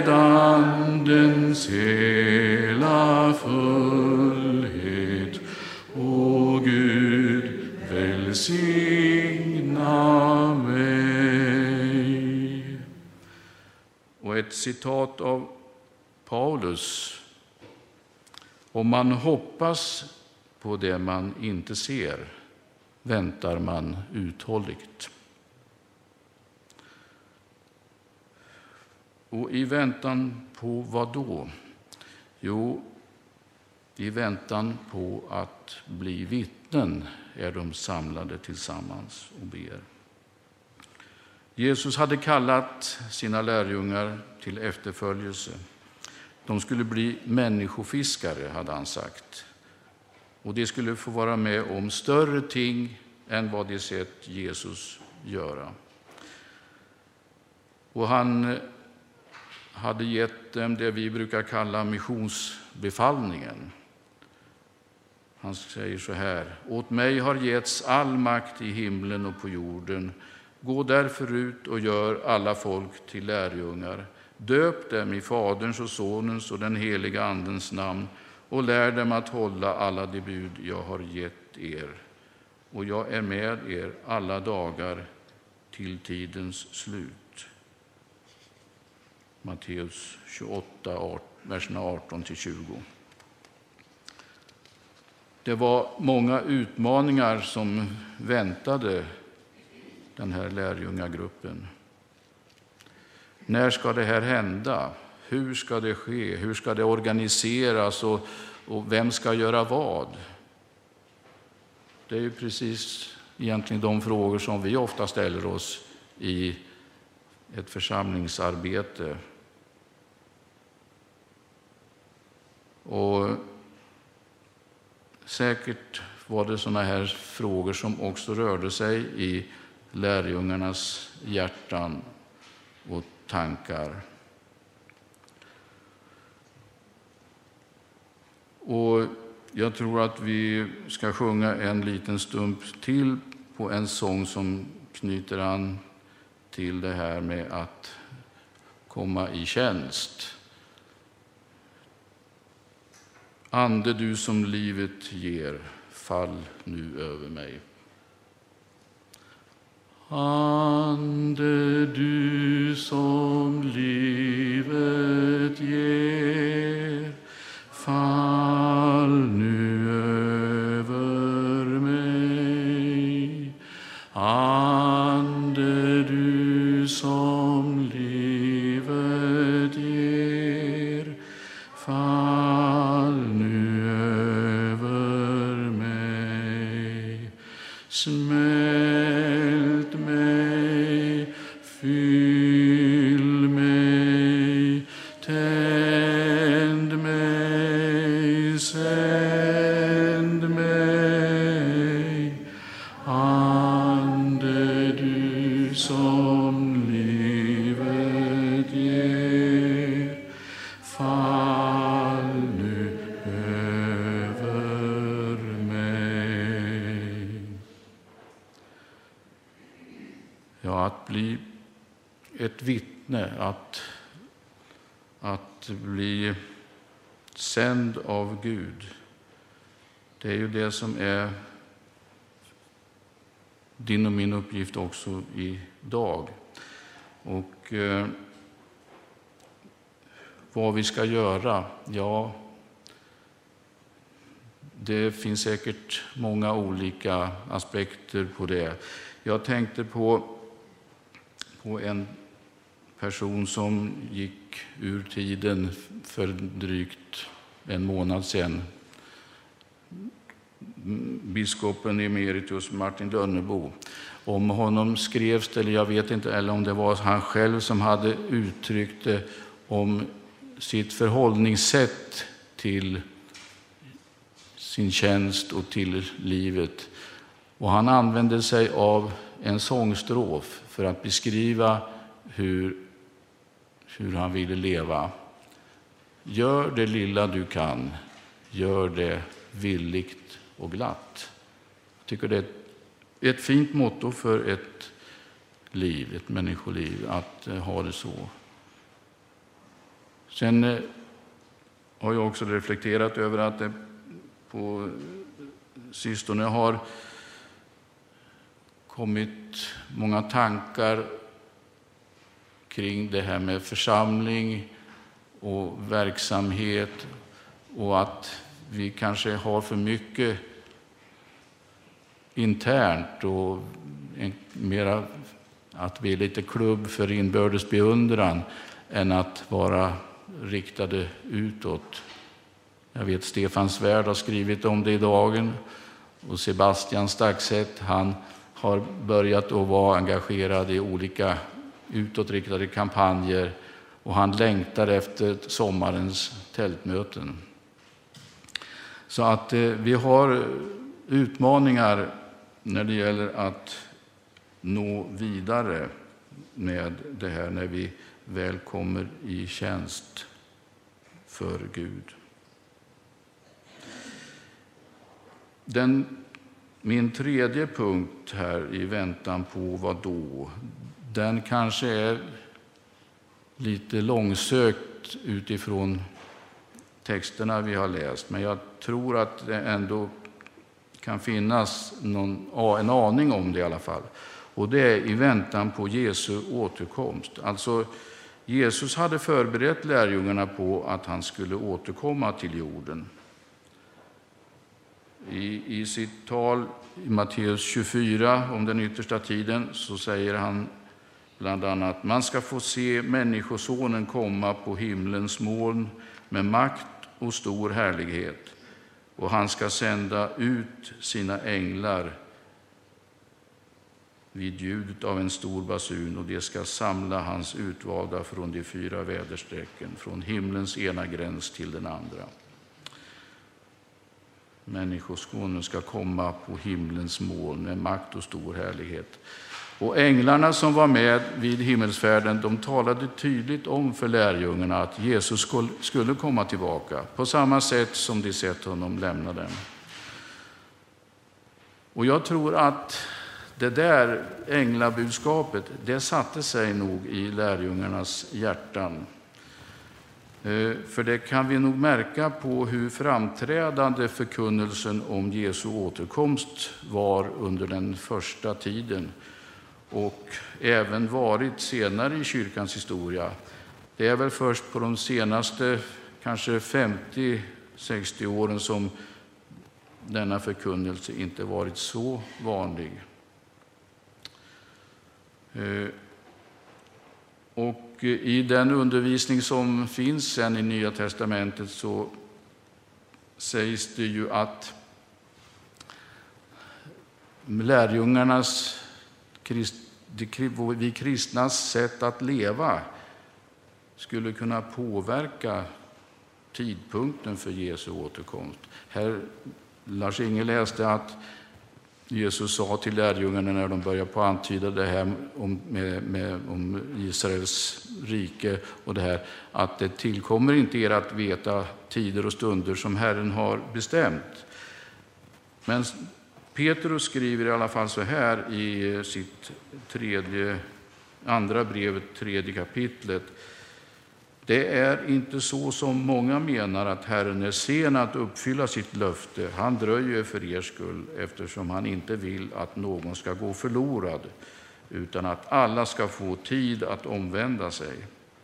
med andens hela fullhet. O Gud, välsigna mig. Och ett citat av Paulus. Om man hoppas på det man inte ser, väntar man uthålligt. Och i väntan på vad då? Jo, i väntan på att bli vittnen är de samlade tillsammans och ber. Jesus hade kallat sina lärjungar till efterföljelse. De skulle bli människofiskare, hade han sagt. Och de skulle få vara med om större ting än vad de sett Jesus göra. Och han hade gett dem det vi brukar kalla missionsbefallningen. Han säger så här: åt mig har getts all makt i himlen och på jorden. Gå därför ut och gör alla folk till lärjungar. Döp dem i Faderns och Sonens och den heliga Andens namn och lär dem att hålla alla de bud jag har gett er. Och jag är med er alla dagar till tidens slut. Matteus tjugoåtta, verserna arton till tjugo. Det var många utmaningar som väntade den här lärjungagruppen. När ska det här hända? Hur ska det ske? Hur ska det organiseras? Och, och vem ska göra vad? Det är ju precis egentligen de frågor som vi ofta ställer oss i ett församlingsarbete. Och säkert var det sådana här frågor som också rörde sig i lärjungarnas hjärtan och tankar. Och jag tror att vi ska sjunga en liten stump till på en sång som knyter an till det här med att komma i tjänst. Ande, du som livet ger, fall nu över mig. Ande, du som livet ger, fall nu över mig. Ande, du som livet ger, fall nu över mig. Smält mig, fyll mig, tänd mig, sänd mig. Ande, du som livet ger, fall nu över mig. Ja, att bli ett vittne, att, att bli sänd av Gud, det är ju det som är din och min uppgift också idag. Och eh, vad vi ska göra, ja, det finns säkert många olika aspekter på det. Jag tänkte på, på en person som gick ur tiden för drygt en månad sedan. Biskopen emeritus Martin Lönnebo. Om honom skrevs det, eller jag vet inte, eller om det var han själv som hade uttryckt det om sitt förhållningssätt till sin tjänst och till livet. Och han använde sig av en sångstrof för att beskriva hur, hur han ville leva. Gör det lilla du kan, gör det villigt och glatt. Jag tycker det är ett, ett fint motto för ett liv, ett människoliv, att ha det så. Sen eh, har jag också reflekterat över att det på sistone har kommit många tankar kring det här med församling och verksamhet, och att vi kanske har för mycket internt och en, mera att vi är lite klubb för inbördes beundran än att vara riktade utåt. Jag vet Stefan Svärd har skrivit om det i Dagen, och Sebastian Staxet, han har börjat att vara engagerad i olika utåtriktade kampanjer, och han längtar efter sommarens tältmöten. Så att eh, vi har utmaningar när det gäller att nå vidare med det här när vi väl kommer i tjänst för Gud. Den, min tredje punkt här i väntan på vad då, den kanske är lite långsökt utifrån texterna vi har läst, men jag tror att det ändå kan finnas någon, en aning om det i alla fall. Och det är i väntan på Jesu återkomst. Alltså, Jesus hade förberett lärjungarna på att han skulle återkomma till jorden. I, i sitt tal i Matteus tjugofyra om den yttersta tiden så säger han bland annat: man ska få se människosonen komma på himlens moln med makt och stor härlighet, och han ska sända ut sina änglar vid ljudet av en stor basun, och de ska samla hans utvalda från de fyra väderstrecken, från himlens ena gräns till den andra. Människosonen ska komma på himlens moln med makt och stor härlighet. Och änglarna som var med vid himmelsfärden, de talade tydligt om för lärjungarna att Jesus skulle komma tillbaka på samma sätt som de sett honom lämna dem. Och jag tror att det där änglabudskapet, det satte sig nog i lärjungarnas hjärtan. För det kan vi nog märka på hur framträdande förkunnelsen om Jesu återkomst var under den första tiden, och även varit senare i kyrkans historia. Det är väl först på de senaste kanske femtio sextio åren som denna förkunnelse inte varit så vanlig. Och i den undervisning som finns sen i Nya testamentet så sägs det ju att lärjungarnas, vi kristnas sätt att leva skulle kunna påverka tidpunkten för Jesu återkomst. Här Lars-Inge läste att Jesus sa till lärjungarna när de började på antyda det här om, med, med, om Israels rike och det här, att det tillkommer inte er att veta tider och stunder som Herren har bestämt. Men Petrus skriver i alla fall så här i sitt tredje, andra brevet, tredje kapitlet: det är inte så som många menar att Herren är sen att uppfylla sitt löfte. Han dröjer för er skull, eftersom han inte vill att någon ska gå förlorad, utan att alla ska få tid att omvända sig.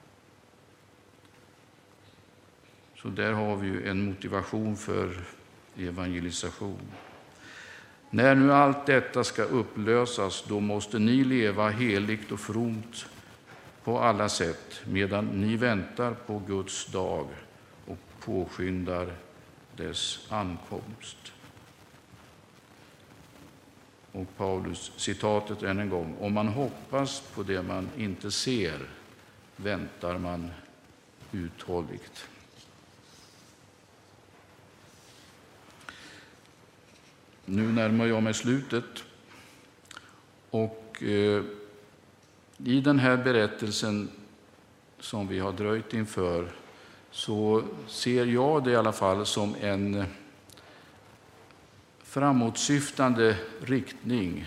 Så där har vi ju en motivation för evangelisation. När nu allt detta ska upplösas, då måste ni leva heligt och fromt på alla sätt, medan ni väntar på Guds dag och påskyndar dess ankomst. Och Paulus, citatet än en gång: om man hoppas på det man inte ser, väntar man uthålligt. Nu närmar jag mig slutet, och eh, i den här berättelsen som vi har dröjt inför så ser jag det i alla fall som en framåtsyftande riktning.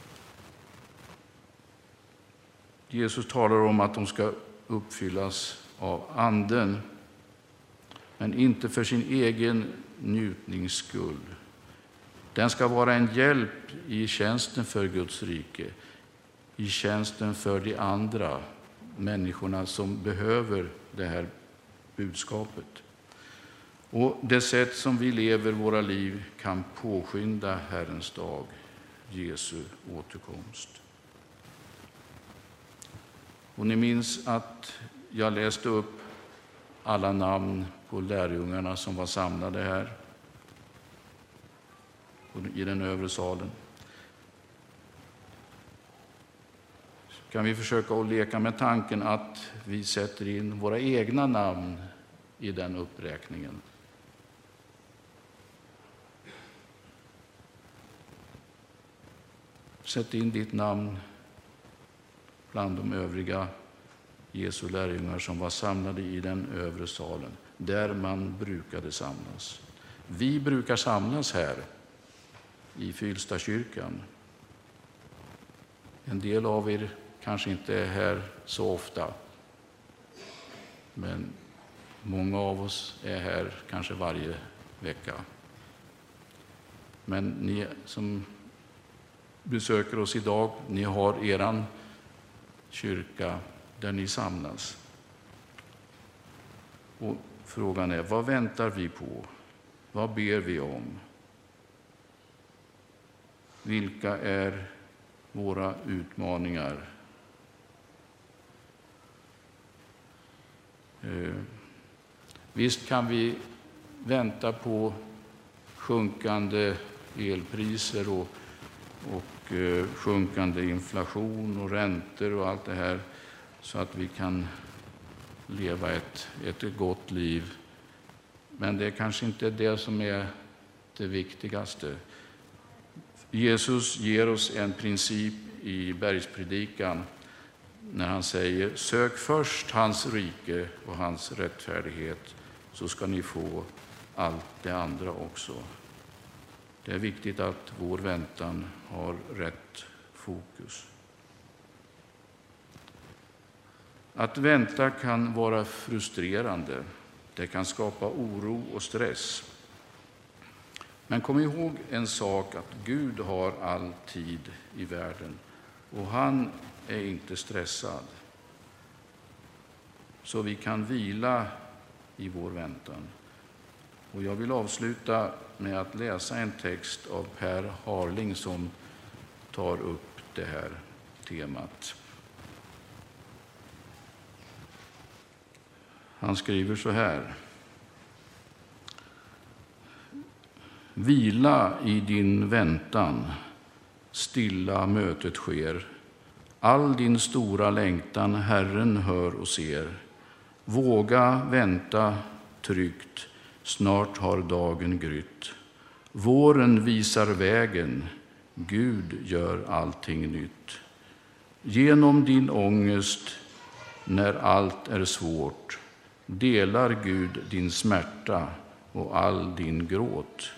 Jesus talar om att de ska uppfyllas av anden, men inte för sin egen njutnings skull. Den ska vara en hjälp i tjänsten för Guds rike, i tjänsten för de andra människorna som behöver det här budskapet. Och det sätt som vi lever våra liv kan påskynda Herrens dag, Jesu återkomst. Och ni minns att jag läste upp alla namn på lärjungarna som var samlade här i den övre salen. Kan vi försöka att leka med tanken att vi sätter in våra egna namn i den uppräkningen? Sätt in ditt namn bland de övriga Jesu lärjungar som var samlade i den övre salen, där man brukade samlas. Vi brukar samlas här i Fylstakyrkan. En del av er kanske inte är här så ofta, men många av oss är här kanske varje vecka. Men ni som besöker oss idag, ni har eran kyrka där ni samlas. Och frågan är, vad väntar vi på? Vad ber vi om? Vilka är våra utmaningar? Eh, visst kan vi vänta på sjunkande elpriser och, och eh, sjunkande inflation och räntor och allt det här, så att vi kan leva ett, ett gott liv. Men det är kanske inte det som är det viktigaste. Jesus ger oss en princip i bergspredikan när han säger: sök först hans rike och hans rättfärdighet, så ska ni få allt det andra också. Det är viktigt att vår väntan har rätt fokus. Att vänta kan vara frustrerande. Det kan skapa oro och stress. Men kom ihåg en sak, att Gud har all tid i världen och han är inte stressad. Så vi kan vila i vår väntan. Och jag vill avsluta med att läsa en text av Per Harling som tar upp det här temat. Han skriver så här: vila i din väntan, stilla mötet sker. All din stora längtan Herren hör och ser. Våga vänta tryggt, snart har dagen grytt. Våren visar vägen, Gud gör allting nytt. Genom din ångest, när allt är svårt, delar Gud din smärta och all din gråt.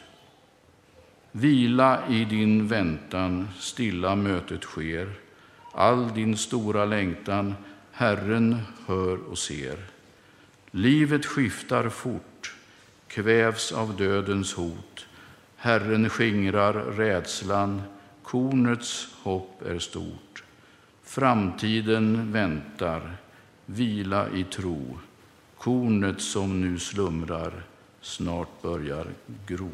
Vila i din väntan, stilla mötet sker. All din stora längtan Herren hör och ser. Livet skiftar fort, kvävs av dödens hot. Herren skingrar rädslan, kornets hopp är stort. Framtiden väntar, vila i tro. Kornet som nu slumrar, snart börjar gro.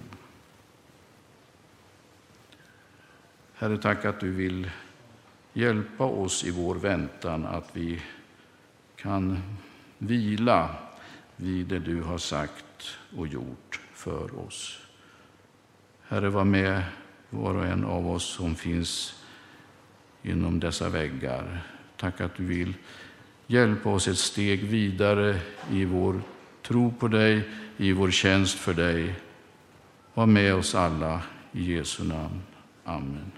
Herre, tack att du vill hjälpa oss i vår väntan, att vi kan vila vid det du har sagt och gjort för oss. Herre, var med var och en av oss som finns inom dessa väggar. Tack att du vill hjälpa oss ett steg vidare i vår tro på dig, i vår tjänst för dig. Var med oss alla i Jesu namn. Amen.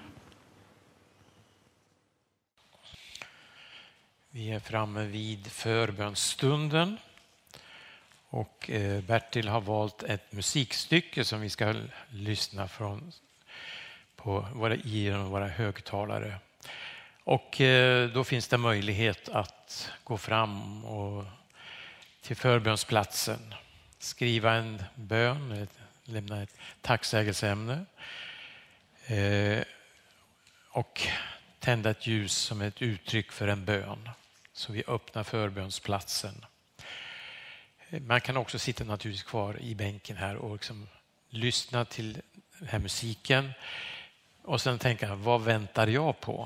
Vi är framme vid förbönsstunden och Bertil har valt ett musikstycke som vi ska lyssna från på våra, i våra högtalare. Och då finns det möjlighet att gå fram och till förbönsplatsen, skriva en bön, lämna ett tacksägelseämne eh, och tända ett ljus som ett uttryck för en bön. Så vi öppnar förbönsplatsen. Man kan också sitta naturligtvis kvar i bänken här och liksom lyssna till den här musiken och sen tänka, vad väntar jag på?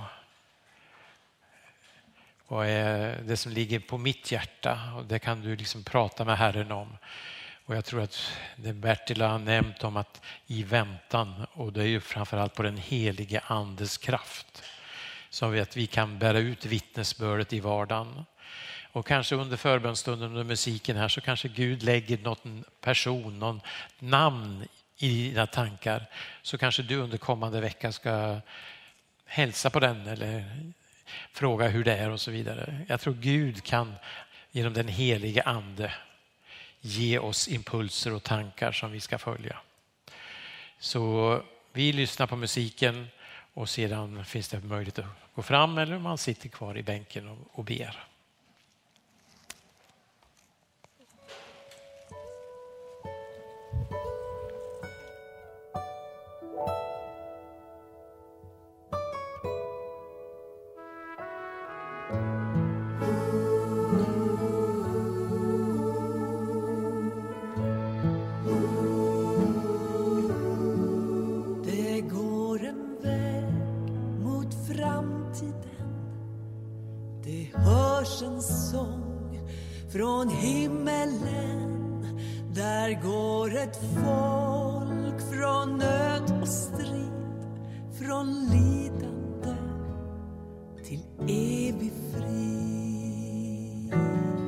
Vad är det som ligger på mitt hjärta? Och det kan du liksom prata med Herren om. Och jag tror att det Bertil har nämnt om att i väntan, och det är ju framförallt på den helige andes kraft, som vi att vi kan bära ut vittnesbördet i vardagen. Och kanske under förbönstunden, under musiken här, så kanske Gud lägger någon person, någon namn i dina tankar. Så kanske du under kommande vecka ska hälsa på den eller fråga hur det är och så vidare. Jag tror Gud kan genom den helige ande ge oss impulser och tankar som vi ska följa. Så vi lyssnar på musiken och sedan finns det möjlighet att gå fram eller man sitter kvar i bänken och, och ber. En sång från himmelen, där går ett folk från nöd och strid, från lidande till evig frid.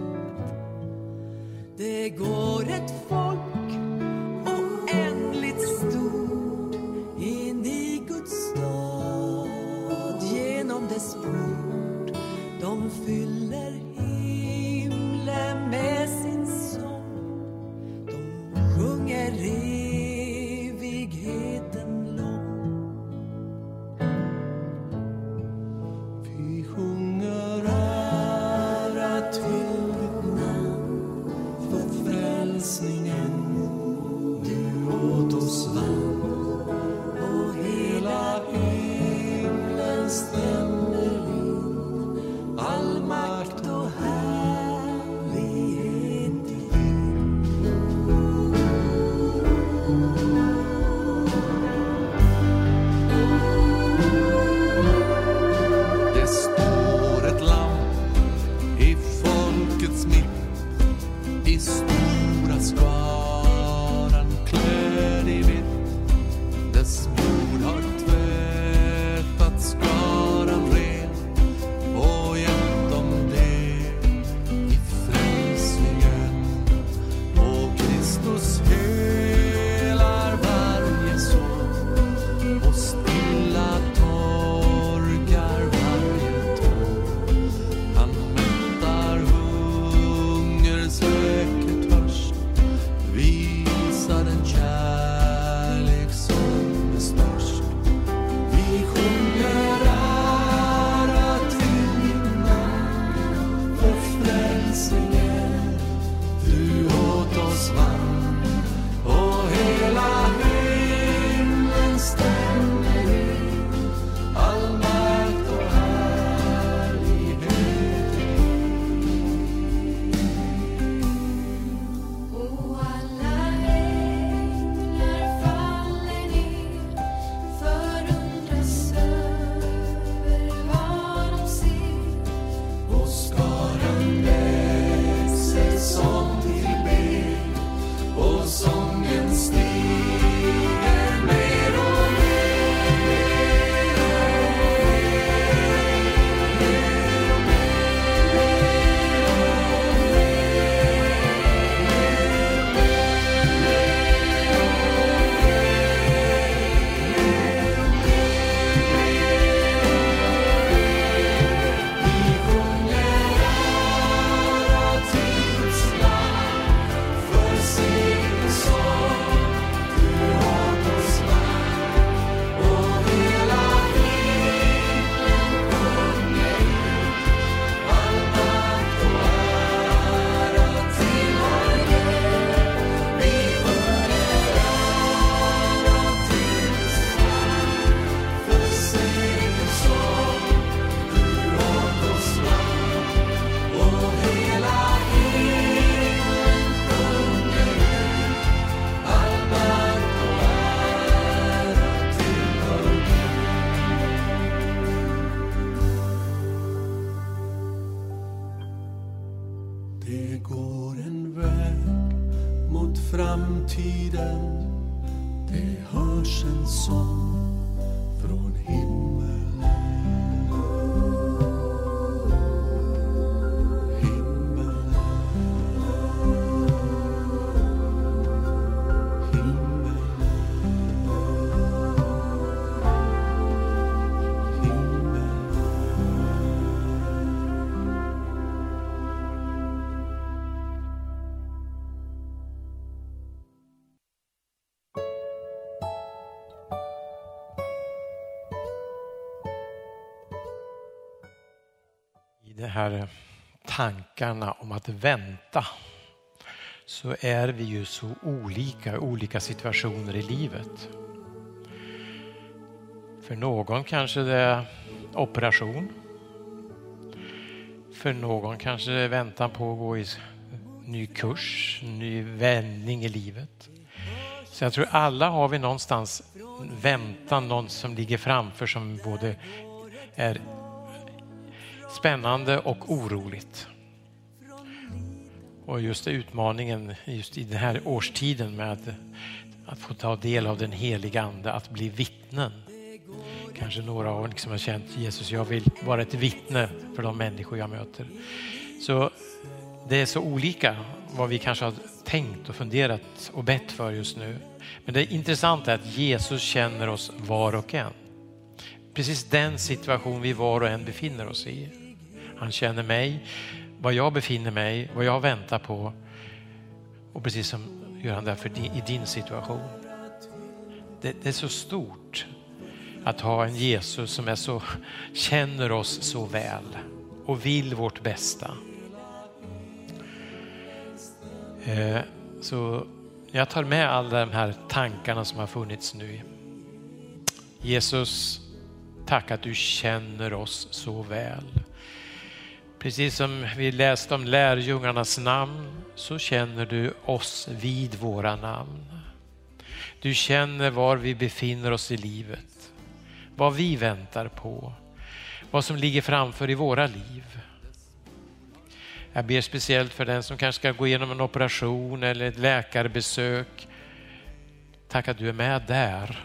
Det går ett folk oändligt stor in i Guds stad, genom dess port de fyller himlen med sin sång. De sjunger evigheten lång. Vi sjunger ära till ditt namn, för frälsningen du åt oss vann. Och hela himlen stämmer in, all makt och härlighet din. Det står ett lamm i folkets mitt, i stora skaran klädd i vitt. Dess blod har tvättat skaran ren och gett dem del i frälsningen. Och Kristus helar varje sorg och stilla torkar varje tår. Han mättar hunger, säker törst går en väg mot framtiden. Det hörs en sång från himmelen. Himmelen. Himmelen. I de här tankarna om att vänta så är vi ju så olika i olika situationer i livet. För någon kanske det är operation. För någon kanske det är väntan på att gå i ny kurs, ny vändning i livet. Så jag tror alla har vi någonstans väntan, någon som ligger framför som både är spännande och oroligt. Och just utmaningen just i den här årstiden med att, att få ta del av den heliga ande, att bli vittnen. Kanske några av er liksom har känt Jesus, jag vill vara ett vittne för de människor jag möter. Så det är så olika vad vi kanske har tänkt och funderat och bett för just nu. Men det intressanta är att Jesus känner oss var och en. Precis den situation vi var och en befinner oss i. Han känner mig, vad jag befinner mig, vad jag väntar på. Och precis som gör han därför i din situation. Det, det är så stort att ha en Jesus som är så, känner oss så väl och vill vårt bästa. Eh, så jag tar med alla de här tankarna som har funnits nu. Jesus, tack att du känner oss så väl. Precis som vi läste om lärjungarnas namn så känner du oss vid våra namn. Du känner var vi befinner oss i livet. Vad vi väntar på. Vad som ligger framför i våra liv. Jag ber speciellt för den som kanske ska gå igenom en operation eller ett läkarbesök. Tack att du är med där.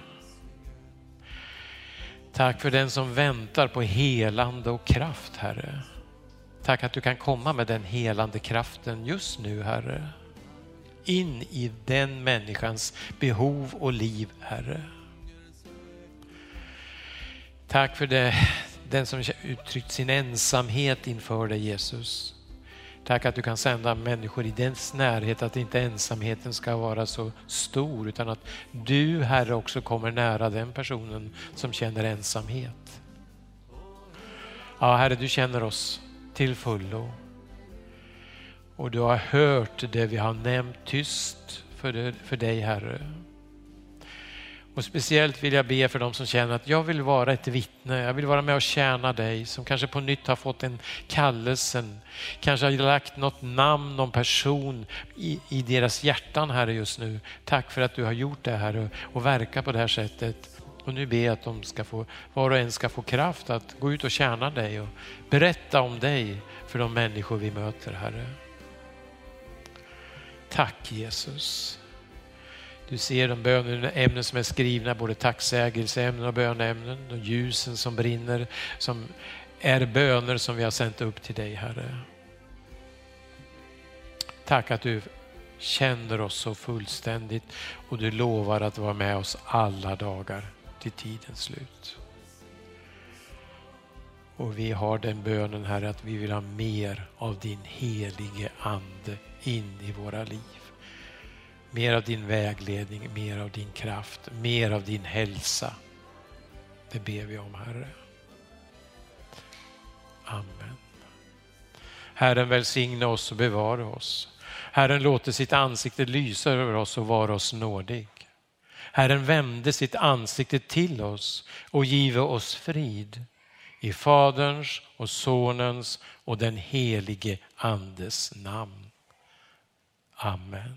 Tack för den som väntar på helande och kraft, Herre. Tack att du kan komma med den helande kraften just nu, Herre. In i den människans behov och liv, Herre. Tack för det, den som uttryckt sin ensamhet inför dig, Jesus. Tack att du kan sända människor i dens närhet, att inte ensamheten ska vara så stor, utan att du, Herre, också kommer nära den personen som känner ensamhet. Ja, Herre, du känner oss till fullo. Och du har hört det vi har nämnt tyst för, det, för dig, Herre. Och speciellt vill jag be för dem som känner att jag vill vara ett vittne. Jag vill vara med och tjäna dig. Som kanske på nytt har fått en kallelsen. Kanske har lagt något namn, någon person i, i deras hjärtan, Herre, just nu. Tack för att du har gjort det, Herre, och verka på det här sättet. Och nu ber jag att de ska få, var och en ska få kraft att gå ut och tjäna dig. Och berätta om dig för de människor vi möter, Herre. Tack, Jesus. Du ser de bönämnen som är skrivna, både tacksägelseämnen och bönämnen, och ljusen som brinner, som är böner som vi har sänt upp till dig, Herre. Tack att du känner oss så fullständigt och du lovar att vara med oss alla dagar till tidens slut. Och vi har den bönen, Herre, att vi vill ha mer av din helige ande in i våra liv. Mer av din vägledning, mer av din kraft, mer av din hälsa. Det ber vi om, Herre. Amen. Herren välsigna oss och bevara oss. Herren låter sitt ansikte lysa över oss och vara oss nådig. Herren vände sitt ansikte till oss och give oss frid. I Faderns och Sonens och den helige Andes namn. Amen.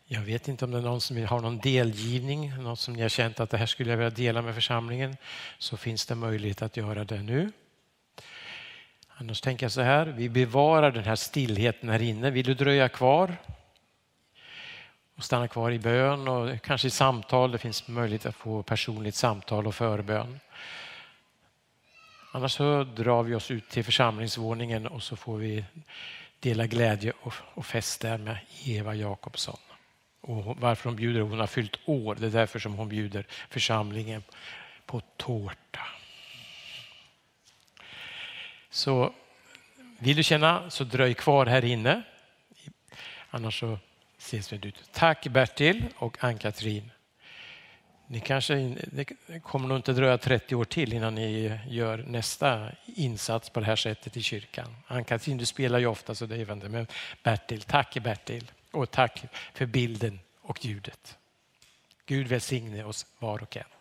Jag vet inte om det är någon som vill ha någon delgivning, något som ni har känt att det här skulle jag vilja dela med församlingen, så finns det möjlighet att göra det nu. Annars tänker jag så här, vi bevarar den här stillheten här inne. Vill du dröja kvar och stanna kvar i bön och kanske i samtal, det finns möjlighet att få personligt samtal och förbön. Annars så drar vi oss ut till församlingsvåningen och så får vi dela glädje och, och fest där med Eva Jakobsson. Och varför hon bjuder, hon har fyllt år, det är därför som hon bjuder församlingen på tårta. Så vill du känna så dröj kvar här inne. Annars så ses vi ut. Tack Bertil och Ann-Katrin. Ni kanske, det kommer nog inte dröja trettio år till innan ni gör nästa insats på det här sättet i kyrkan. Ann-Katrin, du spelar ju ofta så det är inte, men Bertil, tack Bertil. Och tack för bilden och ljudet. Gud välsigne oss var och en.